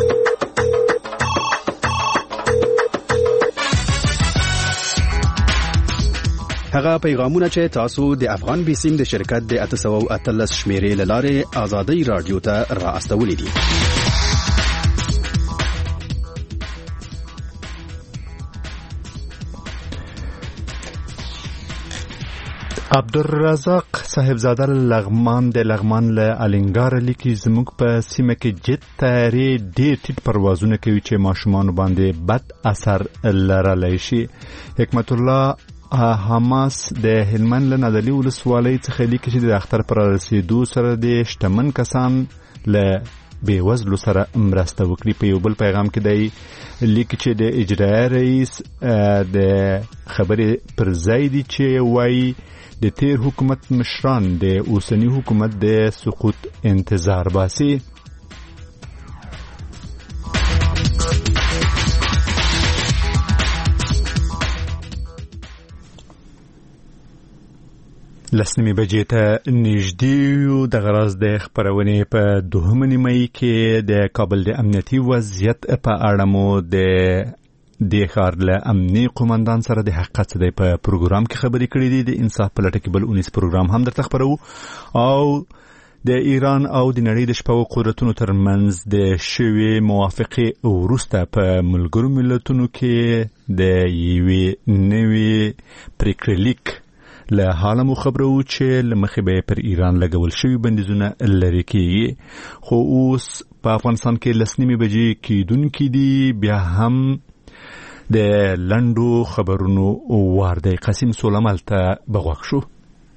هغه پیغامونه چې تاسو د افغان بیسیم د شرکت د اته سوه اتلس شمیرې له لارې ازادۍ رادیو ته را استولې دي. عبدالرزاق صاحبزاده لغمان د لغمان له الینګار لیکي زموږ په سیمه کې جت تیارې ډېر ټیټ پروازونه کوي چې ماشومان باندې بد اثر لرلی شي. حکمت الله حماس د هلمند له نادعلي ولسوالۍ څخه لیکي چې د اختر پر رسیدو سره د شتمن کسان له بېوزلو سره مرسته وکړي. په یو بل پیغام کې دی لیکي چې د اجرایه رئیس د خبرې پر ځای دي چې وایي د تیر حکومت مشران د اوسنی حکومت د سقوط انتظار باسي. لسنیمې بجې ته نږدې یو د غراز د خبرونې په دوهمه نیمه کې د کابل د امنیتي وضعیت په اړه مو د د ښار له امني قومندان سره د حقیقت څه دی په پروګرام کې خبرې کړې دي. د انصاف په لټه کې بل اونیس پروګرام هم درته خبرو او د ایران او د نړۍ د شپږو قدرتونو ترمنځ د شوې موافقې وروسته په ملګرو ملتونو کې د یوې نوې پریکړې لیک له حاله مو خبرو چې لمخې به پر ایران لګول شوی بندیزونه لري کیږي. خو اوس په افغانستان کې لسنیمې بجې کیدونکې دي. بیا هم د لنډو خبرونو وار دی. قاسم سولمال ته بغوښ شو.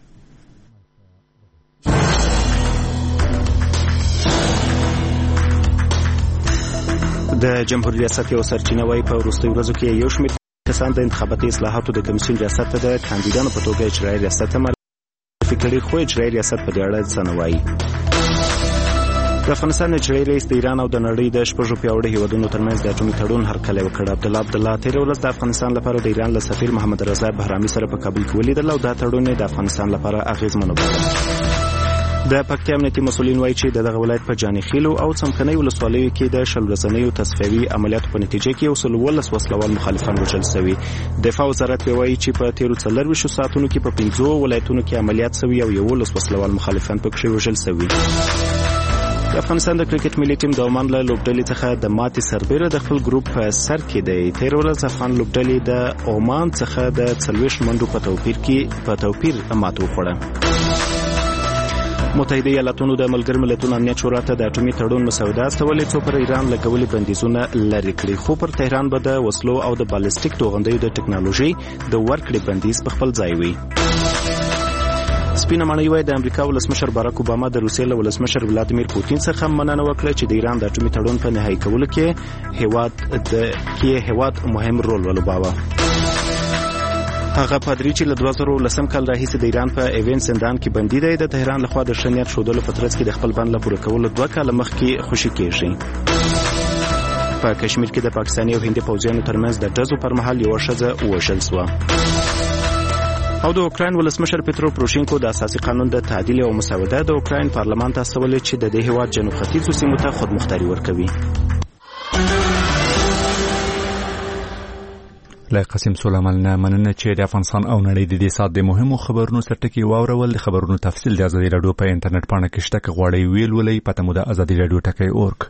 د جمهوریت ریاست یو سرچینه وايي په وروستیو ورځو کې یو شمېر کسان د انتخاباتي اصلاحاتو د کمیسیون ریاست ته د کاندیدانو په توګه اجرایي ریاست ته معرفي کړي، خو اجرایي ریاست په دې اړه څه نه وایي. د افغانستان اجرایي رئیس د ایران او د نړۍ د شپږو پیاوړو هیوادونو ترمنځ د اټومي تړون هرکلی وکړ. عبدالله عبدالله تېره ورځ د افغانستان لپاره د ایران له سفیر محمد رضا بهرامي سره په کابل کې ولیدل او دا تړون د افغانستان لپاره اغېزمن وباله. د پکتیا امنیتي مسؤلین وایي چې دغه ولایت په جاني خیلو او څمکنۍ ولسوالیو کې د شل ورځنیو تصفیوي عملیاتو په نتیجه کې یو سل ولس وسلوال مخالفان وژل شوي. دفاع وزارت وایي چې په تیرو څلرویشتو ساعتونو کې په پنځو ولایتونو کې عملیات شوي او یولس وسلوال مخالفان پکې وژل شوي. د افغانستان د کرکټ ملي ټیم د عمان له لوبډلې څخه د ماتې سربیره د خپل ګروپ په سر کې دی. تېره ورځ افغان لوبډلې د عمان څخه د څلوېښت منډو په توپیر کې په توپیر ماتې وخوړه. متحده ایالاتونو د ملګرو ملتونو امنیت شورا ته د اټومي تړون مسوده استولې څو پر ایران لګولې بندیزونه لرې کړي، خو پر تهران به د وسلو او د بالستیک توغندیو د ټکنالوژي د ورکړې بندیز په خپل ځای وي. سپینه ماڼۍ وایي د امریکا ولسمشر باراک اوباما د روسیې له ولسمشر ولادیمیر پوتین څخه مننه وکړه چې د ایران د اټومي تړون په نهایي کولو کې هیواد د کې هیواد مهم رول ولوباوه. هغه پادری چې له دوه زره ولسم کال راهیسې د ایران په ایوین زندان کې بندي دی د تهران لخوا د ښه نیت ښودلو په ترڅ کې د خپل بند له پوره کولو دوه کاله مخکې خوشي کېږي. په کشمیر کې د پاکستاني او هندي پوځیانو ترمنځ د ډزو پر مهال یوه ښځه ووژل شوه. او د اوکراین ولسمشر پترو پروشینکو د اساسي قانون د تعدیل او مسوده د اوکراین پارلمان ته استولې چې د دې هیواد جنوب ختیځو سیمو ته خودمختاري ورکوي. له قاسم سولمال نه مننه چې د افغانستان او نړۍ د دې سات د مهمو خبرونو سرټکی واورول. د خبرونو تفصیل د ازادي رادیو په انټرنیټ پاڼه کې شته، غواړئ ویل ولې پته مو د ازادي رادیو ټکی اورګ.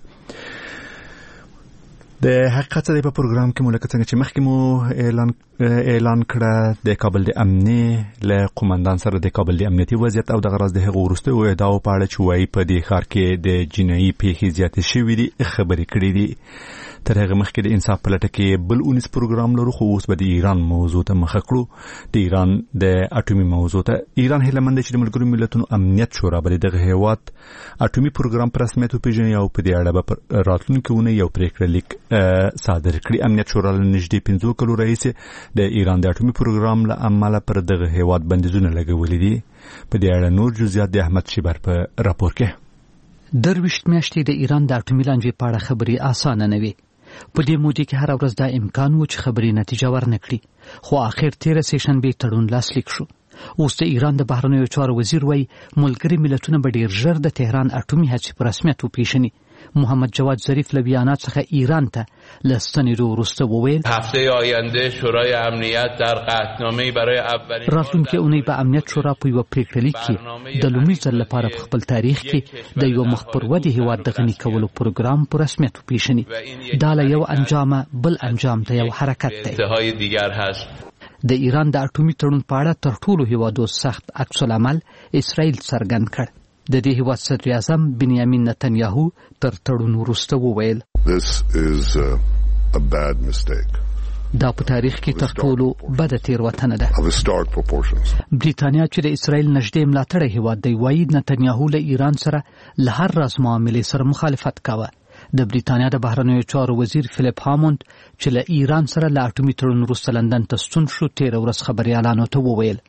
د حقیقت د په پروګرام کې مولکه څنګه چې مخکې مو اعلان اعلان کړه د کابل د امني له قومندان سره د کابل د امنیتي وضعیت او د غراز د هغو وروستیو ادعاو په اړه چې وایي په دې ښار کې د جنایي پیښې زیاتې شوې دي خبرې کړې دي. تر هغه مخکې د انصاف په لټه کې بل اونیس پروګرام لرو، خو اوس به د ایران موضوع ته مخه کړو. د ایران د اټومي موضوع ته. ایران هیله مند چې د ملګرو ملتونو امنیت شورا به دغه هیواد اټومي پروګرام په رسمیت وپیژني او په دې اړه به راتلونکي اونۍ یو پریکړه لیک صادر کړي. امنیت شورا له نږدې پنځو کلو راهیسې د ایران د اټومي پروګرام له امله پر دغه هیواد بندیزونه لګولي دي. په دې اړه نور جزئیات د احمد شیبر په راپور کې. درویشت میاشتې د ایران د اټومي لانجې په اړه خبرې اسانه نه وي. په دې موده کې هر ورځ دا امکان و چې خبرې نتیجه ورنکړي، خو اخر تیره سهشنبه تړون لاسلیک شو. اوس د ایران د بهرنیو چارو وزیر وایي ملګري ملتونه به ډیر ژر د تهران اټومي هڅې په رسمیت وپیژني. محمد جواد ظریف له بیانات څخه ایران ته له ستنېدو وروسته وویل هفته آینده شورای امنیت در قطعنامه‌ای برای اولین راتلونکې اونۍ به امنیت شورا په یوه پریکړه لیک کې د لومړي ځل لپاره په خپل تاریخ کې د یو مخ پر ودې هیواد د غني کولو پروګرام په رسمیت وپیژني. دا له یو انجامه بل انجام ته یو حرکت دی. انتهای دیگر هست. د ایران د اټومي تړون په اړه تر ټولو هیوادو سخت عکس العمل اسرائیل څرګند کړ. د دې هیواد صدر اعظم بنیامین نتنیاهو تر تړون وروسته وویل This is a, a bad mistake. دا په تاریخ کې تر ټولو بده تېروتنه ده. Of historic proportions. بریتانیا چې د اسرائیل نږدې ملاتړی هیواد دی وایي نتنیاهو له ایران سره له هر راز معاملې سره مخالفت کاوه. د بریتانیا د بهرنیو چارو وزیر فلیپ هاموند چې له ایران سره له اټومي تړون وروسته لندن ته ستون شو تېره ورځ خبریالانو ته وویل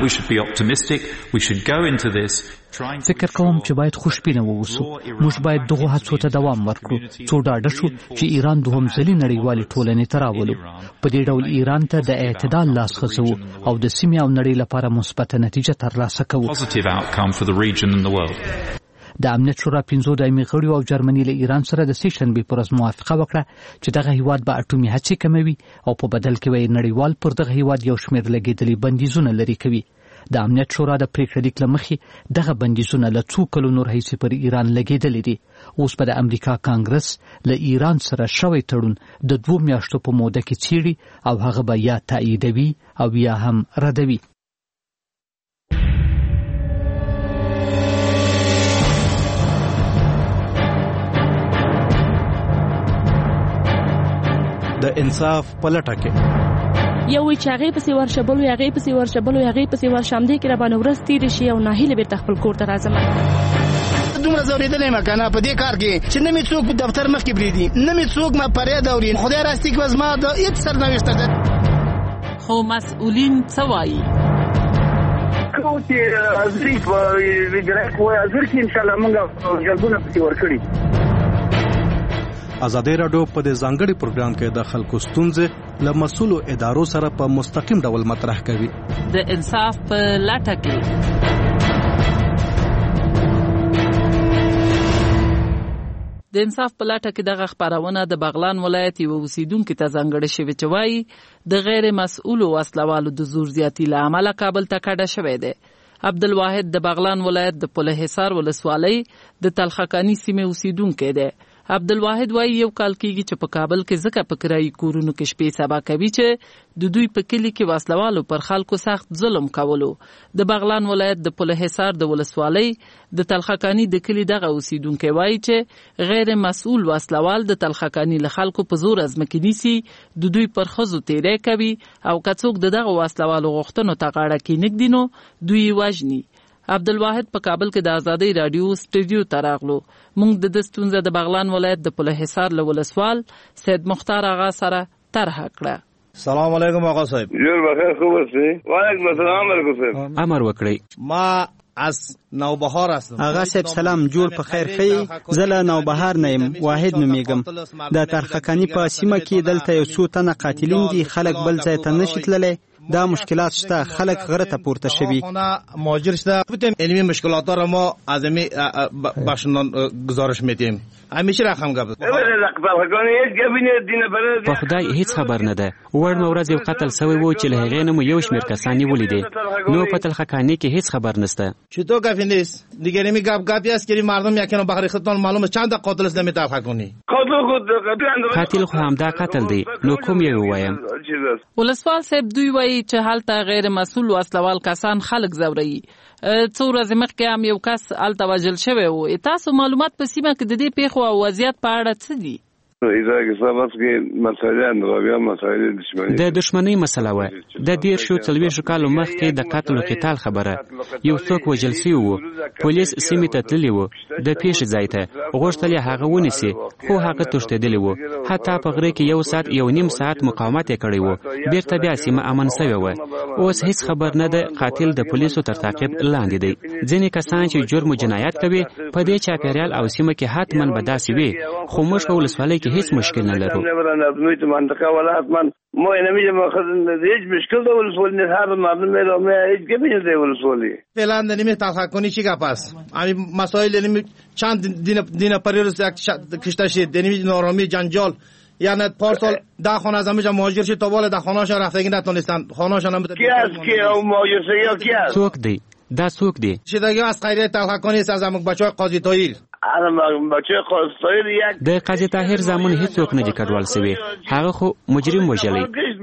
فکر کوم چې باید خوشبینه واوسو. موږ باید دغو هڅو ته دوام ورکړو څو ډاډه شو چې ایران دوهم ځلي نړیوالې ټولنې ته راولو. په دې ډول ایران ته د اعتدال لاس غځوو او د سیمې او نړۍ لپاره مثبته نتیجه ترلاسه کوو. د امنیت شورا پنځو دایمي غړیو او جرمني له ایران سره د سې شنبې پر ورځ موافقه وکړه چې دغه هیواد به اټومي هڅې کموي او په بدل کې به نړیوال پر دغه هیواد یو شمېر لګېدلي بندیزونه لرې کوي. د امنیت شورا د پریکړې لیک له مخې دغه بندیزونه له څو کلونو راهیسې پر ایران لګېدلي دي. اوس به د امریکا کانګرس له ایران سره شوی تړون د دوو میاشتو په موده کې څیړي او هغه به یا تاییدوي او یا هم ردوي. د انصاف په لټه کې یو وی چې هغه پسې ورشبلو هغه پسې ورشبلو هغه پسې ورشم دي کې را باندې ورس تیر شي او ناهیله بیرته خپل کور ته راځم. دومره زوریدلې مکنه په دې کار کې چې نه می څوک دفتر مخ کې بریدي نه می څوک ما پرې دوري خدای راستي کې وزما د هیڅ سرنوشت ده. خو مسؤلین څه وایي؟ کوم چې ازري په ویډرک وای ازر کې ان شاء الله موږ جلبونه پسې ورکړي. ازادي راډیو په دې ځانګړي پروګرام کې د خلکو ستونزې له مسؤلو ادارو سره په مستقیم ډول مطرح کوي. د انصاف په لټه کې د انصاف په لټه کې دغه خبرونه د بغلان ولایت یو اوسیدونکو ته ځانګړې شوې چې وایي د غیر مسؤلو وسلوالو د زور زیاتی له امله کابل ته کډه شوې ده. عبدالواحد د بغلان ولایت د پله حصار ولسوالۍ د تلخکانی سیمې اوسیدونکی دی. عبدالواحد وایي یو کال کېږي چې په کابل کې ځکه په کرایي کورونو کې شپې سبا کوي چې د دوی په کلي کې وسلوالو پر خلکو سخت ظلم کولو. د بغلان ولایت د پله حصار د ولسوالۍ د تلخکانی د کلي دغه اوسیدونکی وایي چې غیر مسؤل وسلوال د تلخکانی له خلکو په زور ازمکې نیسي، د دوی پر ښځو تیری کوي او که څوک د دغه وسلوالو غوښتنو ته غاړه کېنږدي نو دوی یې وژني. عبدالواحد په کابل کې د ازادۍ راډیو سټوډیو ته راغلو. موږ د ده ستونزه د بغلان ولایت د پله حصار له ولسوال سید مختار آغا سره طرحه کړه. سلام علیکم آقا صاحب. جور بخیر، خوب هستی؟ وعلیکم السلام علیکم صاحب. امر وکړئ. ما از نوبهار هستم. آقا صاحب سلام، جوړ په خیر خی. زه له نوبهار نه یم، واحد نومیږم. د ترخکانی په سیمه کې دلته یو څو تنه قاتلین دي، خلک بل ځای ته نشي تللی. دا مشکلات شته، خلک غره ته پورته شوي. مهاجر شده. علمی مشکلات را ما از امی باشندان گزارش میدیم. همیشه رقم گفت. په خدای هیڅ خبر نه ده. وړ مورز یو قتل سوی وو چې له هغې نه مو یو شمېر کسان نیولي دي. نو په تلخکاني کې هیڅ خبر نشته. چطور گفی نیست؟ دیگه نمی گپ گپی است که مردم یکنو بخری خودتان معلومه چند قاتل است نمی تلخکانی. قاتل خو همدا قتل دی. نو کوم یو وایم؟ ولسوال صاحب دوی وایي چې هلته غیر مسؤل وسلوال کسان خلک ځوروي. څو ورځې مخکې هم یو کس هلته وژل شوی و. تاسو معلومات په سیمه کې د دې پیښو او وضعیت په اړه څه دي؟ د دشمنی مسله وه. د دیرشو څلوېښتو کالو مخکې د قتل و قتال خبره. یو څوک وژل سوی و، پولیس سیمې ته تللی و، د پیښې ځای ته غوښتل یې هغه ونیسي، خو هغه تښتېدلی و. حتی په غره کې یو ساعت یو نیم ساعت مقاومت یې کړی و. بیرته بیا سیمه امن سوې وه. اوس هیڅ خبر نه ده. قاتل د پولیسو تر تعقیب لاندې دی. ځینې کسان چې جرم و جنایت کوي په دې چاپیریال او سیمه کې حتما به داسې وي، خو موږ په ولسوالۍ کې هیڅ مشکل نه لرو. ما نمی‌دونم هیچ مشکل داره ولسوالی نیست. هر مردم میرم هیچ گپی نیست ولسوالی. فعلا نمی تلخکانی چی گپ است؟ همین مسائل نمی چند دین دین پریروز یک کشته شد. نمی نارامی جنجال. یعنی پارسال ده خانه از همینجا مهاجر شد تا بالا ده خانه‌شان رفتگی نتونستن. خانه‌شان هم کی است کی او مهاجر شد کی است؟ څوک دی؟ دا څوک دی؟ شدگی از خیریت تلخکانی است از همون بچه‌های قاضی طاهر. د قاضي طاهر زامن هیڅوک نه دي کډوال سوي. هغه خو مجرم وژلی.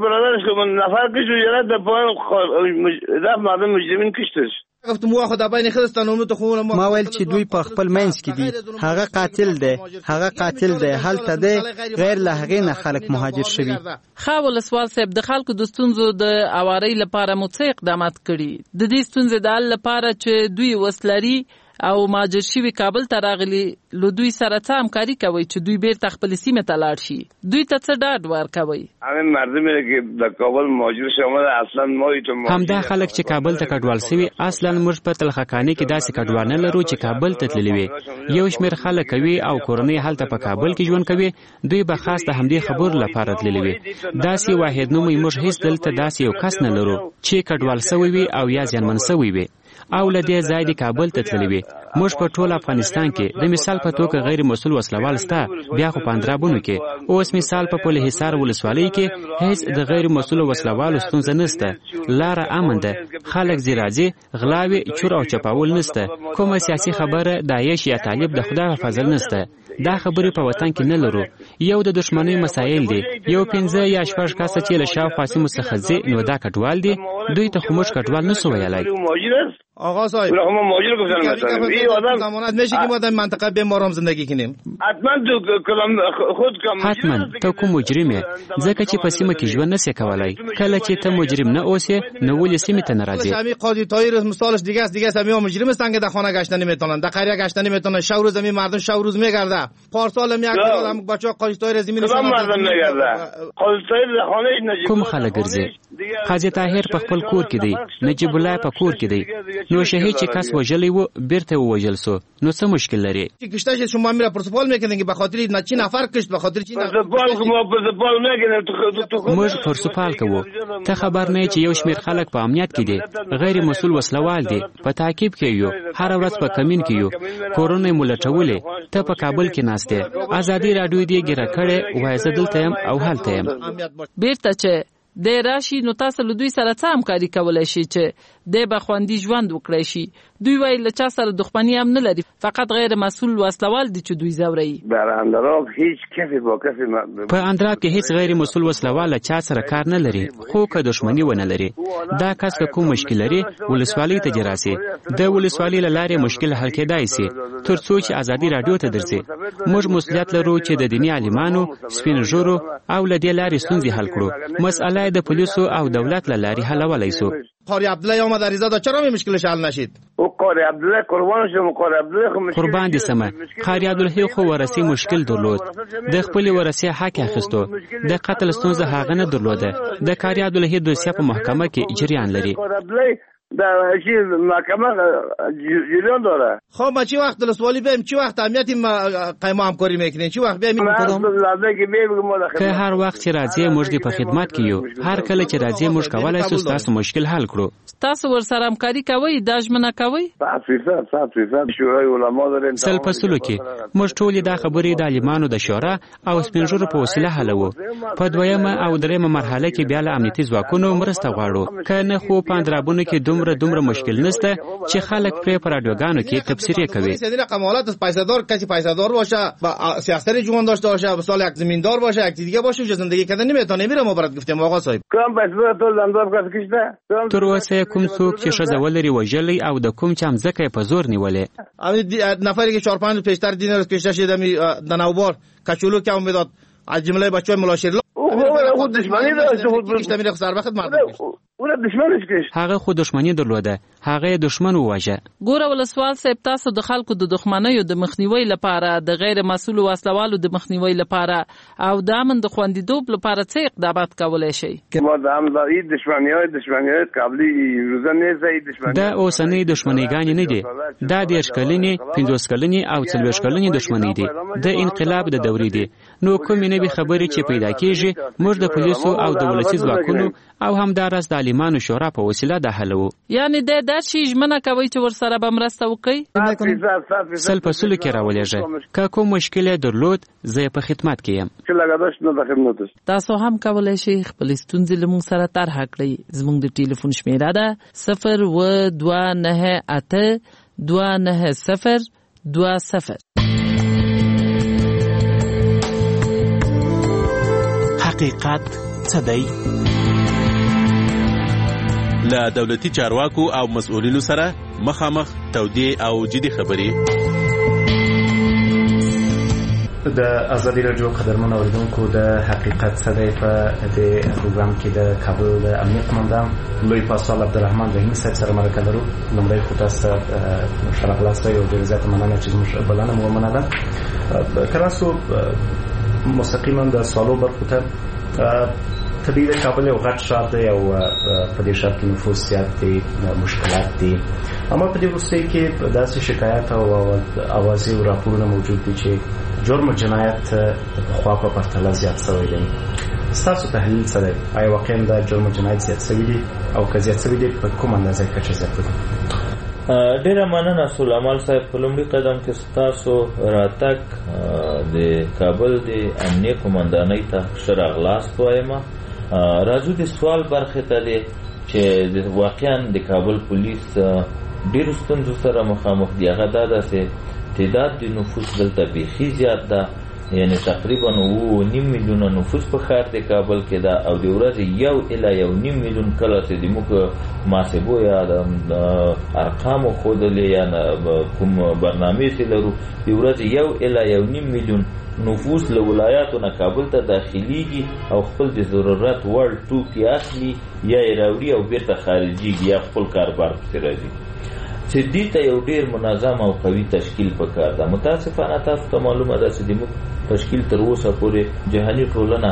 ما ویل چې دوی په خپل منځ کې دي. هغه قاتل دی، هغه قاتل دی، هلته دی، غیر له هغې نه خلک مهاجر شوي. ښه ولسوال صاحب، د خلکو د ستونزو د اوارۍ لپاره مو څه اقدامات کړي؟ د دې ستونزې د حل لپاره چې دوی وس لري او مهاجر شوي کابل ته راغلي له دوی سره څه همکاري کوي چې دوی بیرته خپل سیمه ته لاړ شي؟ دوی ته څه ډاډ ورکوي؟ همین مردمی که د کابل مهاجر شومه اصلا ما همدا خلک چې کابل ته کډوال سوي اصلا موږ په تلخکاني کې داسې کډوال نه لرو چې کابل ته تللي وي. یو شمېر خلک کوي او کورنۍ هلته په کابل کې ژوند کوي، دوی به خاص د همدې خبرو لپاره تللي وي. داسې واحد نوم موږ هیڅ دلته داسې یو کس نه لرو چې کډوال سوی وي او یا زیانمن سوی وي او له دې ځای د کابل ته تللی وي. موږ په ټول افغانستان کې د مثال په توګه غیر مسؤل وسلوال ستا، بیا خو په اندرابونو کې اوس مثال په پل حصار ولسوالۍ کې هیڅ د غیر مسؤل وسلوالو ستونزه نشته، لاره امن ده، خلک ځي راځي، غلاوې چور او چپاول نشته، کومه سیاسي خبره د عیش یا طالب د خدای په فضل نشته. دا خبرې په وطن کې نه لرو. یو د دشمنۍ مسایل دي، یو پنځه یا شپږ کسه چې له شاوخوا سیمو څخه ځي نو دا کډوال دي، دوی ته خو موږ کډوال نسو ویلی. آقا صاحب ما مهاجر گفتن مثلا این آدم ضمانت میشه که ما در منطقه به ما زندگی کنیم؟ حتما تو کلام خود کم حتما ته کوم مجرمه ځکه چې په سیمه کې ژوند نسې کولای. کله چې ته مجرم نه اوسې نو ولې سیمه ته نه راځې؟ همین قاضی طاهر مثالش دیگه است، دیگه است همین مجرم هستن که در خانه گشتن نمیتونن، در قریه گشتن نمیتونن، شب روز همین مردم شب روز میگرده. پارسال هم یک سال هم بچه‌ها قاضی طاهر زمین کدام مردم میگرده؟ قاضی طاهر در خانه نجیب کوم خلک ګرځي؟ قاضی طاهر په خپل کور کې دی، نجیب الله په کور کې دی. نو شهید چې کس وژلی و بیرته ووژل سو، نو څه مشکل لري؟ کشتهش شما میره پروتکل میکنین که به خاطر چی نفر کشت، به خاطر چی پروتکل ما پروتکل میکنیم. موږ پرسپال کوو. ته خبر نه چې یو شمېر خلک په امنیت کې دي، غیر مسؤل وسلوال دي، په تعقیب کې یو، هر ورځ په کمین کې یو، کورونه مو لټولې، ته په کابل کې ناست یې. ازادي راډیو دې ګیره کړې وایي زه دلته یم او هلته یم. بیرته چې د راشي نو تاسو له دوی سره څه همکاري کولی شي چې د به خوندي ژوند وکړی شي؟ دوی وایي له چا سره دښمني هم نه لري، فقط غیر مسؤل وسلوال دي چې دوی ځوروي. در اندراب هیچ کسی با کسی په اندراب کې هیڅ غیر مسؤل وسلوال له چا سره کار نه لري، خو که دښمني ونه لري. دا کس که کوم مشکل لري ولسوالۍ ته دې راسي، د ولسوالۍ له لارې مشکل حل کېدای سي تر څو چې ازادي راډیو ته درځي. موږ مسؤلیت لرو چې د دیني عالمانو، سپین ژیرو او له دې لارې ستونزې حل کړو. مسئله د پولیسو او دولت له لارې حلولی سو. قاری عبدالله اومد عریضه داد، چرا می مشکلش حل نشید؟ او قاری عبدالله قربان شم، قاری عبدالله خو مشکل قربان دي سمه. قاری عبدالله خو ورسی مشکل درلود، د خپل ورسی حق اخیستو، د قتل ستونزه هغه نه درلوده. د قاری عبدالله دوسیه په محکمه کې جریان لري. در چیز محکمه جریان داره. خب ما چی وقت لسوالی بیم، چی وقت امنیتی قیمه همکاری میکنین، چی وقت بیم میکنم؟ که هر وخت چې راځي موږ دې په خدمت کې یو، هر کله چې راځي موږ کولای شو تاسو مشکل حل کړو. تاسو ورسره همکاري کوئ، دا ژمنه کوئ؟ سل په سلو کې موږ ټولې دا خبرې د عالمانو د شورا او سپین ژیرو په وسیله حلوو. په دویمه او دریمه مرحله کې بیا له امنیتي ځواکونو مرسته غواړو، که نه خو په اندرابونو کې دومره دومره مشکل نشته چې خلک پرې په رادیوګانو کې تبصره کوي. سیدی رقم حالت پیسه‌دار، کسی پیسه‌دار باشه، سیاست جوان داشته باشه، مثلا یک زمیندار باشه، یک دیگه باشه، جو زندگی کردن نمیتونه. میره مبارک گفتم آقا صاحب کوم پیسه‌دار ټول زندار کس کیشته. تر اوسه کوم څوک چې ښځه ولري وژلی او د کوم چم ځکه په زور نیولې. نفری که چهار پنج پیشتر دینار کشته شده می دنوبار کچولو که میداد از جمله بچه‌های ملاشری خود دشمنی داشته، خود کشته میره سر وخت مردم اون دشمنش کش. هغه خود دشمنی درلوده، هغه دشمن وواژه. ګوره ولسوال صاحب، تاسو د خلکو د دښمنیو د مخنیوي لپاره، د غیر مسؤل وسلوالو د مخنیوي لپاره او د امن د خوندیتوب لپاره څه اقدامات کولی شئ؟ ما د امنیتي دښمنیو دښمنیو قبلي روزه نه زی دښمنی دا اوسنۍ دښمنیګانې نه دي، دا دېرش کلنې، پنځوس کلنې او څلوېښت کلنې دښمنۍ دي، د انقلاب د دورې دي. نو کومې نوې خبرې چې پیدا کېږي موږ د پولیسو او د ولسي ځواکونو او همداراز د عالمانو شورا په وسیله د حلوو. یعنې د داسې ژمنه کوئ چې ورسره به مرسته وکړئ؟ سل په سلو کې راولېږه. که کوم مشکل یې درلود زه یې په خدمت کې یم. تاسو هم کولی شئ خپلې ستونزې له موږ سره طرحه کړئ. زموږ د ټلیفون شمېره ده صفر اوه دوه نهه اته دوه نهه صفر دوه صفر. حقیقت څه دی؟ له دولتي چارواکو او مسؤلینو سره مخامخ تودې او جدي خبرې. د ازادي راډیو قدرمن اوریدونکو د حقیقت صدای په دې پروګرام کې د کابل د امنیه قومندان لوی پاسوال عبدالرحمن رحیمي صاحب سره مرکه لرو. لومړی خو تاسو ښه راغلاست او ډېره زیاته مننه چې زموږ بلنه مو ومنله. که راسو مستقیما د سوالو برخو ته، طبیعي د کابل یو غټ ښار دی او په دې ښار کې نفوس زیات دی، مشکلات دي، اما په دې وروستیو کې داسې شکایات او اوازې او راپورونه موجود دي چې جرم جنایت پخوا په پرتله زیات شوی دی. ستاسو تحلیل څه دی؟ آیا واقعا دا جرم جنایت زیات شوی دی او که زیات شوی دی په کومه اندازه کچه زیات دی؟ ډیره مننه سلیمان صاحب. په لومړي قدم کې ستاسو راتګ د کابل د امنیه قومندانۍ ته ښه راغلاست وایم. راځو د سوال برخې ته دی چې واقعا د کابل پولیس ډېرو ستونزو سره مخامخ دي. هغه دا ده چې تعداد د نفوس دلته بیخي زیات ده، یعنی تقریبا اوه نیم میلیونه نفوس په ښار د کابل کې ده او د ورځې یو الی یو نیم میلیون کله چې د موږ محاسبو یا د ارقامو ښودلې یا کوم برنامې چې لرو، د ورځې یو الی یو نیم میلیون نفوس له ولایاتو نه کابل ته داخليږي او خپل د ضرورت وړ توکي اخلي یا یې راوړي او بیرته خارجيږي یا خپل کاروبار پسې راځي، چې دې ته یو ډېر منظم او قوي تشکیل پکار ده. متاسفانه تاسو ته معلومه ده چې د موږ تشکیل تر اوسه پورې جهاني ټولنه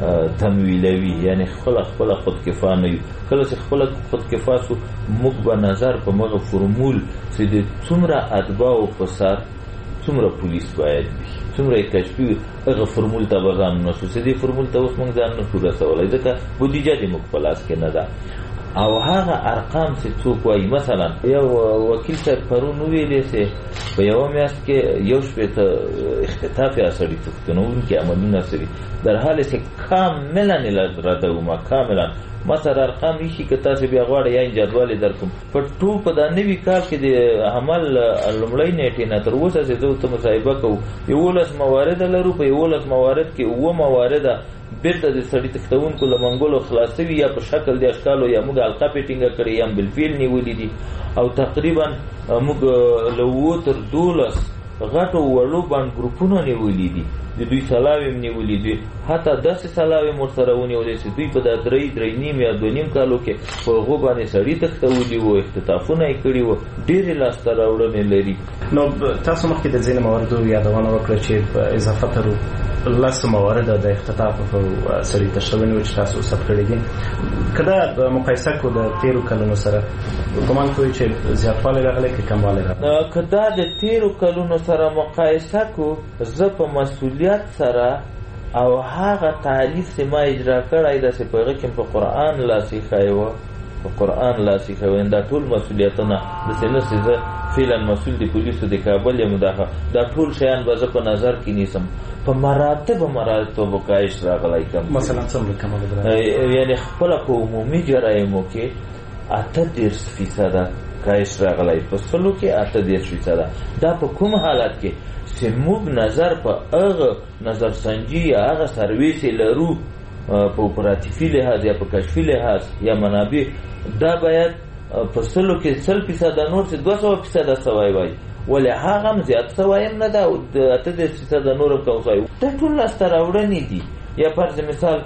تمویلوي، یعنی خپله خپله خودکفا نه یو. کله چې خپله خودکفا سو، موږ به نظر په مغه فرمول چې د څومره اتباعو په سر څومره پولیس باید وي، څومره یې کشفي، هغه فرمول ته به ځان نشو چې دې فرمول ته اوس موږ ځان نشو رسولی، ځکه بودیجه د موږ په لاس کې نه ده. او هغه ارقام چې څوک وایي، مثلا یو وکیل صاحب پرون وویلې چې په یوه میاشت کې یو شپېته اختطاف یا سړي تښتنوونکي عملونه سوي، در حال چې کاملا ردومه کاملا ما سره ارقام ایښي که تاسو بیا غواړئ یا جدول یې درکوم. په ټول په دا نوي کال کې د عمل لومړۍ نیټې نه تر اوسه چې زه ورته مصاحبه کوو، یولس موارد لرو. په یولس موارد کې اووه موارده بیرته د سړي تښتونکو له منګولو خلاص شوي یا په شکل د اشکالو یا موږ حلقه پې ټینګه کړې یا بالفعل نیولي دي، او تقریبا موږ له اووه تر دولس غټو وړو بانډ ګروپونه نیولي دي، د دوی سلاوې هم نیولي دي، حتی داسې سلاوې هم ورسره ونیولې چې دوی په دا درې درې نیم یا دوه نیم کالو کې په هغو باندې سړي تښتولي وو، اختطافونه یې کړي وو، ډېرې لاسته راوړنې لري. نو تاسو مخکې د ځینو مواردو یادونه وکړه چې په اضافه تر لسو موارد د اختطاف او سړي تښتونې وو چې تاسو ثبت کړي دي. که دا مقایسه کړو د تېرو کلونو سره، ګمان کوئ چې زیاتوالی راغلی که کموالی راغلی؟ که دا د تېرو کلونو سره مقایسه کړو، زه په مسؤلیت سره او هغه تعریف چې ما اجرا کړی ده چې په هغه کې په قرآن لاس ایښی وه، په قرآن لاس ایښی وه، دا ټول مسؤلیتونه داسې نه چې زه فعلا مسؤل د پولیسو د کابل یم، دا ټول شیان به زه په نظر کې نیسم. په مراتبو مراتبو کاهش راغلی کم، مثلا څومره کموالی؟ یعنی خپله په عمومي جرایمو کې اته دېرش فیصده کاهش راغلی، په سلو کې اته دېرش فیصده. دا په کوم حالت کې چې موږ نظر په هغه نظرسنجي یا هغه سرویس لرو په اپراتیفي لحاظ یا په کشفي لحاظ یا منابع، دا باید په سلو کې سل فیصده نور چې دوه سوه فیصده سوی وای، ولې هغه هم زیات سوی هم نه ده او اته دېرش فیصده نور هم کم سوی. دا ټول لاسته راوړنې دي. یا فرض مثال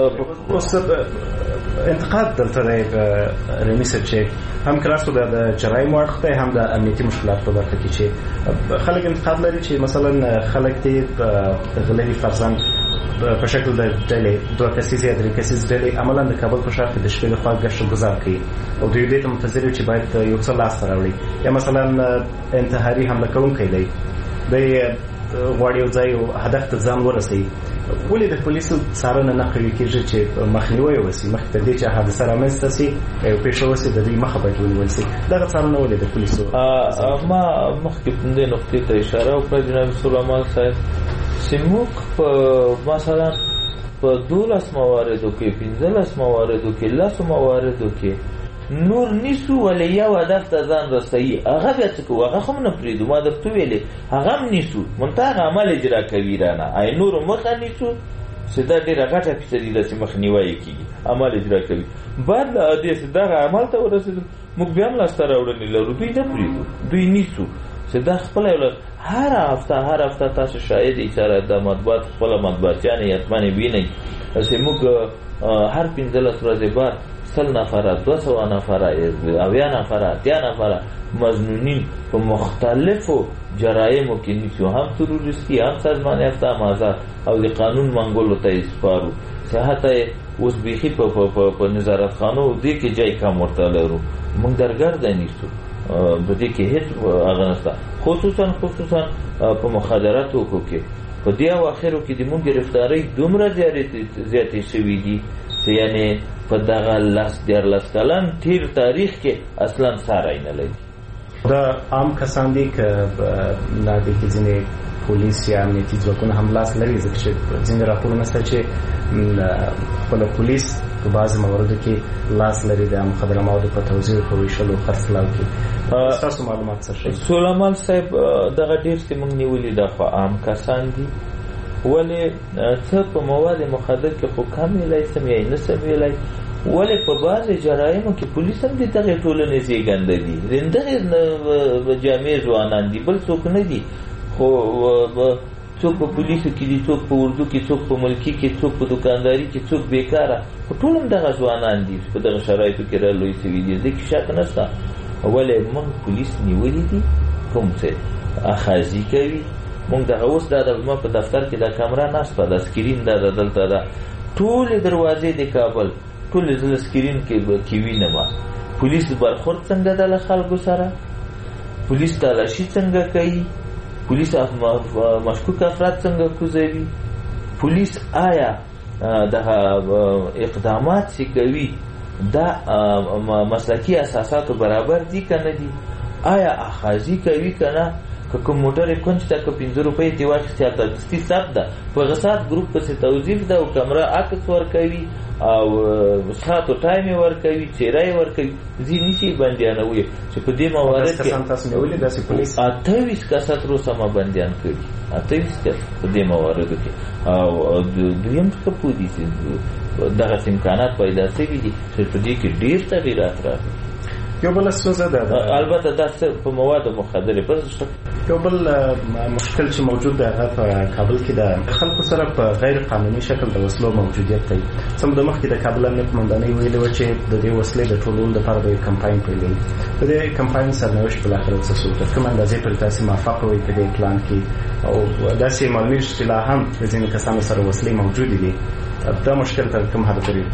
اوس انتقاد دلته دی رحیمي صاحب چې هم کلاسو د جرایمو اړخ دی، هم د امنیتي مشکلاتو په برخه کې چې خلک انتقاد لري چې مثلا خلک دې غلري فرضاً په شکل د ډلې دوه کسیزې یا درې کسیزې ډلې عملاً د کابل په ښار کې د شپې لخوا ګشت ګزار کوي او دوی دې ته منتظر وي چې باید یو څه لاسته راوړي، یا مثلا انتحاري حمله کوونکی دی، دی غواړي یو ځای هدف ته ځان ورسوي. ولې د پولیسو څارنه نه قوي کېږي چې مخنیوی وشي، مخکې تر دې چې حادثه رامنځته شي یو پیښه وشي د دوی مخه باید ونیول شي؟ دغه څارنه ولې د پولیسو؟ ما مخکې دې نقطې ته اشاره وکړه جناب سلیمان صاحب چې موږ په مثلا په دولس مواردو کې، پنځلس مواردو کې، لسو مواردو کې نور نیسو، ولې یو هدف ته ځان رسوي، هغه بیا څه کوو؟ هغه خو نه پرېږدو، ما درته ویلې هغه هم نیسو، منتها هغه عمل اجرا کوي رانه، ای نورو مخه نیسو چې دا ډېره غټه فیصدي ده چې مخنیوی یې کېږي، عمل اجرا کوي. بعد له دې چې دغه عمل ته ورسېدو، موږ بیا هم لاسته راوړنې لرو، دوی نه پرېږدو، دوی نیسو چې دا خپله هر هفته هر هفته تاسو شاید اشاره د مطبوعات خپل مطبوعاتیان یتمنې وینئ چې موږ هر پنځلس ورځې بعد سل نفره دوه سوه نفره اویا نفره اتیا نفره مظنونین په مختلفو جرایمو کې نیسو، هم تروریستي هم سازمان یافته هم آزاد او د قانون منګولو ته یې سپارو. صحت یې اوس بیخي په نظارت خانو دې کې جای کم ورته لرو، موږ درګرده نیسو، په دې کې هېڅ هغه نشته. خصوصا خصوصا په مخدراتو کې په دې اواخرو کې د موږ گرفتارۍ دومره زیاتې شوي دي چې یعنې په دغه لس دیارلس کلن تیر تاریخ کې اصلا ساری نه لري. دا عام کسان دي که لا دې کې ځینې پولیس یا امنیتي ځواکونه هم لاس لري، ځکه چې ځینې راپورونه شته چې خپل پولیس په بعضې مواردو کې لاس لري د مخدره موادو په توزیع په ویشلو خرڅلاو کې. ستاسو معلومات څه شي؟ سلیمان صاحب دغه ډېر چې موږ نیولي دا خو عام کسان دي، ولې څه په مواد مخدر کې خو کم ویلی سم یا نه سم ویلی، ولې په بعضې جرایمو کې پولیس هم د دغې ټولنې زېږنده دي، د دغې جامع ځوانان دي، بل څوک نه دي. خو څوک په پولیسو کې دي، څوک په اردو کې، څوک په ملکي کې، څوک په دکانداري کې، څوک بیکاره، خو ټول هم دغه ځوانان دي په دغه شرایطو کې را لوی سوي دي، دې کې شک نشته. ولې موږ پولیس نیولي دي کوم څه اخاذي کوي. موږ دغه اوس دا د ما په دفتر کې دا کامره ناسته ده، سکرین دا د دلته ده، ټولې دروازې د کابل ټولې زه سکرین کې وینم. پولیس برخورد څنګه ده له خلکو سره، پولیس تلاشي څنګه کوي، پولیس مشکوک افراد څنګه کوزوي، پولیس آیا دغه اقدامات چې کوي دا مسلکي اساساتو برابر دي که نه دي، آیا اخاذي کوي که نه. که کوم موټر یې کونج ته که پنځه روپۍ ترې واخېستې هلته دستي ثبت ده، په غصات ګروپ پسې توظیف ده او کمره عکس ورکوي او ساعت و ټایم یې ورکوي، څېره یې ورکوي، ځینې شي بندیانوي چې په دې موارد کې اته ویشت کسه تر اوسه ما بندیان کړي، اته ویشت کسه په دې مواردو کې. او دویم څه پوه دي چې دغسې امکانات پیدا شوي دي چې په دې کې ډېر تغیرات راغلي. یو بل ستونزه ده البته دا په موادو مخدرې پس یو بل مشکل چې موجود دی هغه په کابل کې د خلکو سره په غیر قانوني شکل د وسلو موجودیت دی. سم د مخکې د کابل امنیت قومندانۍ ویلي وه چې د دې وسلې د ټولولو لپاره به یو کمپاین پیلوي. په دې کمپاین سرنوشت بالاخره څه شو؟ تر کومه اندازې پورې تاسې موافق وئ په دې پلان کې؟ او داسې معلومیږي چې لا هم د ځینې کسانو سره وسلې موجودې دي، دا مشکل تر کوم حد پورې؟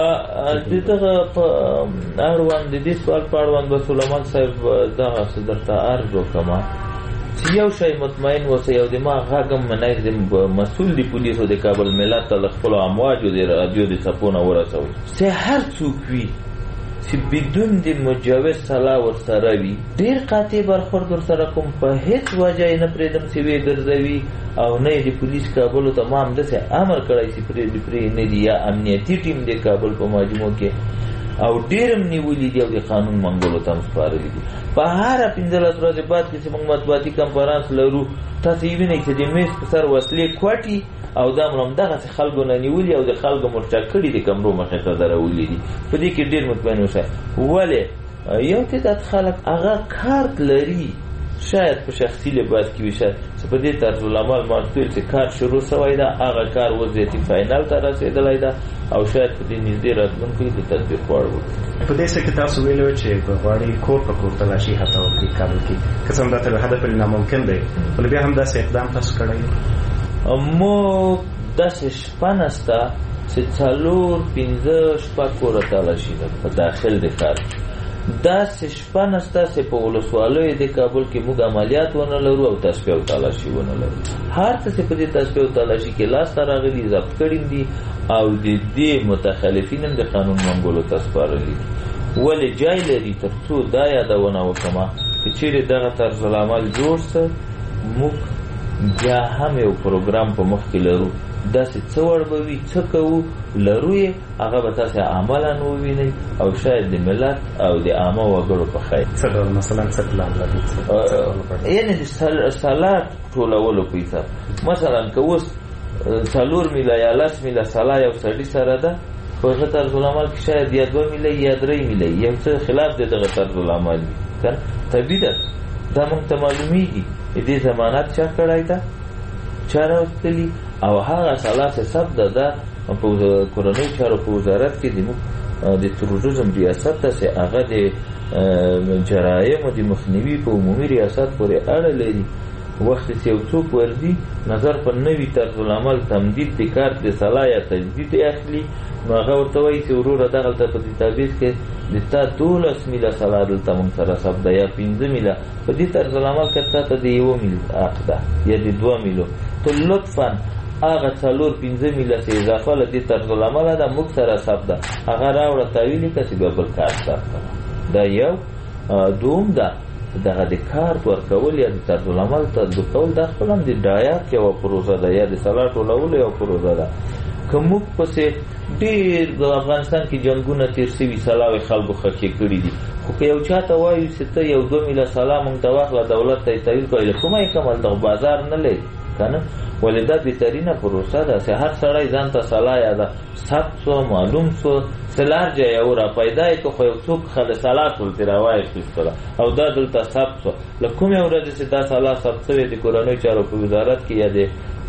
د دغه په اړوند د دې سوال په اړوند به سلیمان صاحب دغه څه درته عرض وکړم چې یو شی مطمئن اوسئ او د ما غږ هم منئ د مسؤل د پولیسو د کابل ملت ته له خپلو امواجو د راډیو د څپو نه ورسوئ چې هر څوک وي چې بدون د مجوز سلا ورسره وي، ډېر قاطع برخورد ورسره کوم، په هېڅ وجه یې نه پرېږدم چې ویې ګرځوي او نه یې د پولیس کابلو ته ما همداسې امر کړی چې پرې نه دي، یا امنیتي ټیم د کابل په مجموع کې او ډېر هم نیولي دي او د قانون منګولو ته هم سپارلي دي. په هره پنځلس ورځې بعد کې چې موږ مطبوعاتي کنفرانس لرو، تاسې یې وینئ چې د میز په سر وسلې کوټي او دا هم همدغسې خلکو نه نیولي او د خلکو مرچا کړي د کمرو مخې ته درولي دي. په دې کې ډېر مطمئن اوسئ. ولې یو تعداد خلک هغه کارت لري، شاید په شخصي لباس کې وي، شاید چې په دې طرز العمل معتول چې کار شروع شوی ده، هغه کار اوس ذاتي فاینل ته رسېدلی ده او شاید په دې نږدې راتلونکي د تطبیق وړ وکړي. په دې څه کې تاسو ویلي وو چې غواړئ کور په کور تلاشي حتی وکړي کابل کې، که څه هم دا تر حده پورې ناممکن دی، خو بیا هم داسې اقدام تاسو کړی؟ مو داسې شپه نشته چې څلور پنځه شپږ کوره تلاشي ده په داخل د ښار. داسې شپه نشته چې په ولسوالیو د کابل کې موږ عملیات ونه لرو او تصفیه او تلاشي ونه لرو. هر څه چې په دې تصفیه او تلاشي کې لاسته راغلي ضبط کړي دي او د دې متخلفین هم د قانون منګولو ته سپارلي دي. ولې جای لري تر څو دا یادونه وکړم که چیرې دغه طرز العمل جوړ څه موږ بیا هم یو پروګرام په مخ کې لرو، داسې څه وړ به وي، څه کوو لرو یې، هغه به تاسې عملا ووینئ او شاید د ملت او د عامه وګړو په خیر. څه ډول مثلا څه پلان لري؟ یعنې د سلا ټولولو په حساب، مثلا که اوس څلور میله یا لس میله سلا یو سړي سره ده، په هغه طرز العمل کې شاید یا دوه میله یا درې میله یو څه خلاف د دغه طرز العمل وي، که طبیعي ده. دا موږ ته معلومیږي دې ضمانت چا کړی ده، چا راوستلي، او هغه ثلاثه ثبت ده په کورنۍ چارو په وزارت کې د د تروریزم ریاست ته چې هغه د جرایمو د مخنیوي په عمومي ریاست پورې اړه لري. وخت چې یو څوک ورځي نظر په نوي طرز العمل تمدید د کار د صلاح یا تجدید اخلي، نو هغه ورته وایي چې وروره دغلته په دیتابیس کې د تا دولس میله صلاح دلته مونږ سره ثبت ده یا پنځه میله، په دې طرز العمل که تا ته د یوه میل حق ده یا د دوه میلو، ته لطفا هغه څلور پنځه میله چې اضافه له دې طرز العمله ده موږ سره ثبت ده هغه راوړه تاویل کړه چې بیا بل کار ثبت کړه. دا یو. دوم ده دغه د کارت ورکول یا د طرز العمل تطبیق کول دا خپل هم د ډایاک یوه پروسه ده یا د صلاح ټولولو یوه پروسه ده. که موږ پسې ډېر د افغانستان کې جنګونه تېر سوي صلاحوې خلکو خکې کړي دي، خو که یو چا ته وایو چې ته یو دوه میله صلاح موږ ته واخله دولت ته یې تحویل کړئ له کومه یې کمل دغه بازار نه لري که نه، ولې دا بهترینه پروسه ده چې هر سړی ځان ته صلاح یاده ثبت سو معلوم سو سلار جای او را پیدا یې که خو یو څوک خله صلاح ټول ترې راوایستله او دا دلته ثبت سو له کومې ورځې چې دا صلاح ثبت شوې د کورنیو چارو په وزارت کې یا د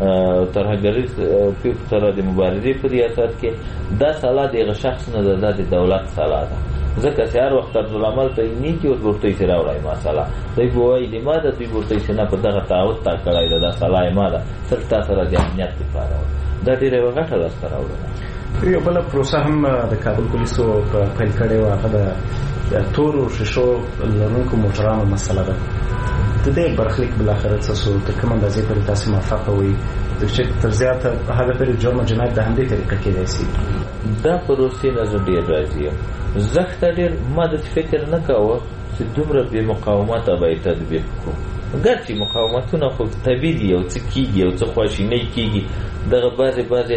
ترهګریز پیښو سره د مبارزې په ریاست کې دا صلاح د هغه شخص نه ده، دا د دولت صلاح ده. ځکه چې هر وخت طرز العمل ته یې نیکي ورته ورته یې چې راوړی ما صلاح دوی به وایي د ما ده، دوی به ورته یې چې نه په دغه تعهد تا کړی ده دا صلاح یې ما ده صرف تا سره د امنیت دپاره وه. دا ډېره یوه غټه لاسته راوړنه. یو بله پروسه هم د کابل پولیسو پیل کړې وه، هغه د تورو شیشو لرونکو موټرانو مسله ده. د دې برخلیک بالاخره څه سو تر کوم اندازې پورې تاسې موافقه وئ چې تر زیاته هغه پورې جرم او جنایت د همدې طریقه کېدای شي؟ دا پروسې نه زه ډېر راضي یم. زښته ډېر ما داسې فکر نه کاوه چې دومره بې مقاومته به یې تطبیق کړو. ګرچې مقاومتونه خو طبیعي دي، یو څه کېږي، یو څه خواشینۍ کېږي. دغه بعضې بعضې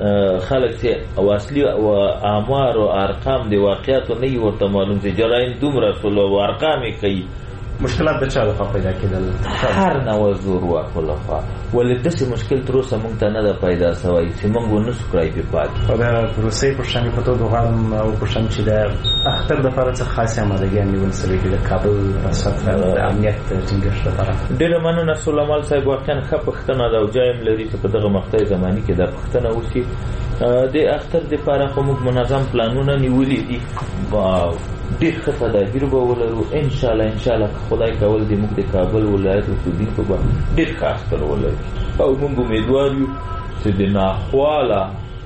خلک چې اصلي او اعمار او ارقام د واقعیاتو نه وي ورته معلوم چې جرایم دومره سول او ارقام یې کوي. مشکلات د چا لخوا پیدا کېدل؟ هر نوع زورواکو لخوا. ولې داسې مشکل تر اوسه موږ ته نه ده پیدا سوی چې موږ ونسو کړی پې پاتې. او د پروسې پوښتنې په توګه غواړم وپوښتم چې د اختر دپاره څه خاصې امادګیان نیول سوي دي د کابل ریاست د امنیت ټینګښت لپاره؟ ډېره مننه سلیمان صاحب، واقعا ښه پوښتنه ده او جای هم لري چې په دغه مقطع زماني کې دا پوښتنه وشي. د اختر دپاره خو موږ منظم پلانونه نیولي دي، ډېر ښه تدابیر به ولرو انشاءالله. انشاءالله که خدای کول دي موږ د کابل ولایت اوسېدونکو به ډېر ښه اختر ولرو او موږ امیدوار یو چې د ناخواله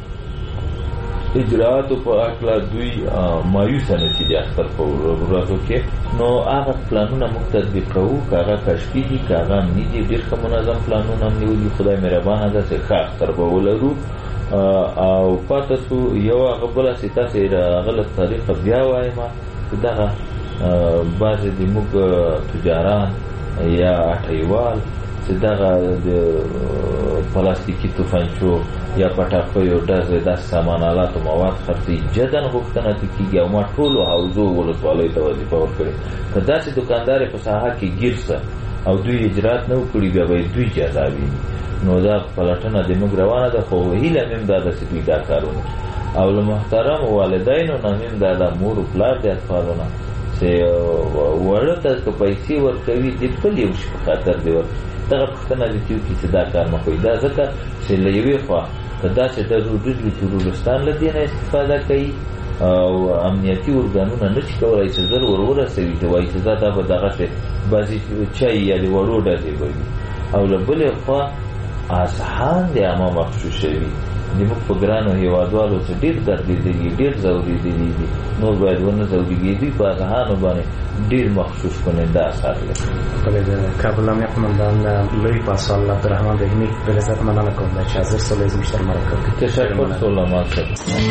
اجراعاتو په هکله دوی مایوسه نه شي د اختر په ورځو کې. نو هغه پلانونه موږ تطبیق کوو، که هغه کشفي دي که هغه امني دي. ډېر ښه منظم پلانونه هم نیولي، خدای مهربانه ده چې ښه اختر به ولرو. او پاته سو یو هغه بله چې تاسې هغه له تاریخه بیا وایم چې دغه بعضې د موږ تجاران یا اټیوال چې دغه د پلاستیکي توفنچو یا پټاکیو ډزې داسې سامان آلاتو مواد خرڅوي جدن غوښتنه ترې کېږي او ما ټولو حوزو ولسوالیو ته وظیفه ورکړې. که داسې دوکاندار په ساحه کې ګیر شه او دوی اجرات نه وکړي بیا به یې دوی جزا ویني. نو دا پلټنه د موږ روانه ده، خو هیله مې هم دا ده چې دوی دا کارونه او له محترمو والدینو نه مې هم دا د مور و پلار د اطفالو نه چې وړه ته که پیسې ورکوي د بل یو شي په خاطر دې ورکړي. دغه پوښتنه دې چې وکړي چې دا کار مه کوئ. دا ځکه چې له یوې خوا که داسې ډز وي ترورستان له دې نه استفاده کوي او امنیتي ارګانونه نه شي کولی چې زر ور ورسوي چې وایي چې دا دا به دغسې بعضې چای یا د وړو ډزې به وي. او له بلې خوا اذهان د عامه مخشوش شوي زموږ په ګرانو هېوادوالو څه ډېر دردېدلي ډېر ځورېدلي دي، نور باید ونه ځورېږي. دوی په اذهانو باندې ډېر مخشوش کننده اثر لري. بله د کابل امنیه قمندان لوی پاسوال عبدالرحمن رحیمي د لذت مننه کوم چې حاضر سولی زموږ سره مرکه وکړي. تشکر سلیمان صاحب.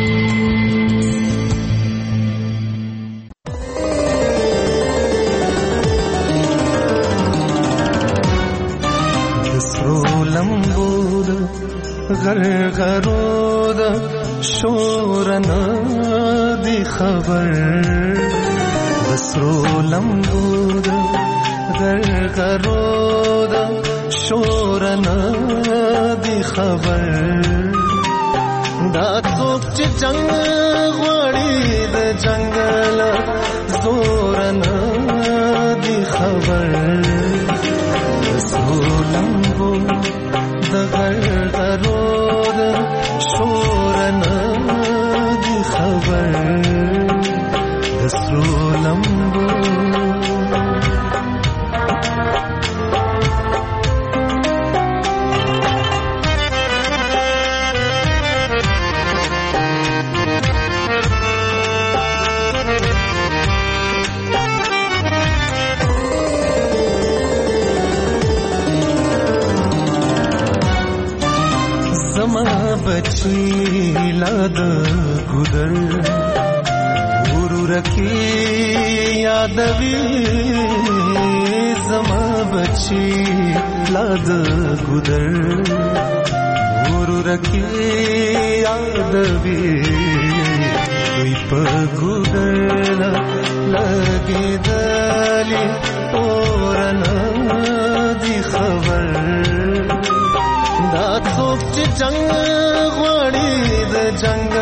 غرغرو دا شورنا دی خبر بسرو لمبو دا غرغرو دا شورنا دی خبر دا څوک چې جنگ غوړي د جنگل زورنا دی خبر سولمبو د غرغرو د شورنا دی خبر سولمبو बची लाद गुदर गुरु रखी यादवी जमा बची लाद गुदर गुरु रखी यादवी कोई पर गुदर लगे दली तोरना दी खबर دا څوک چې جنگ غواړي د جنگ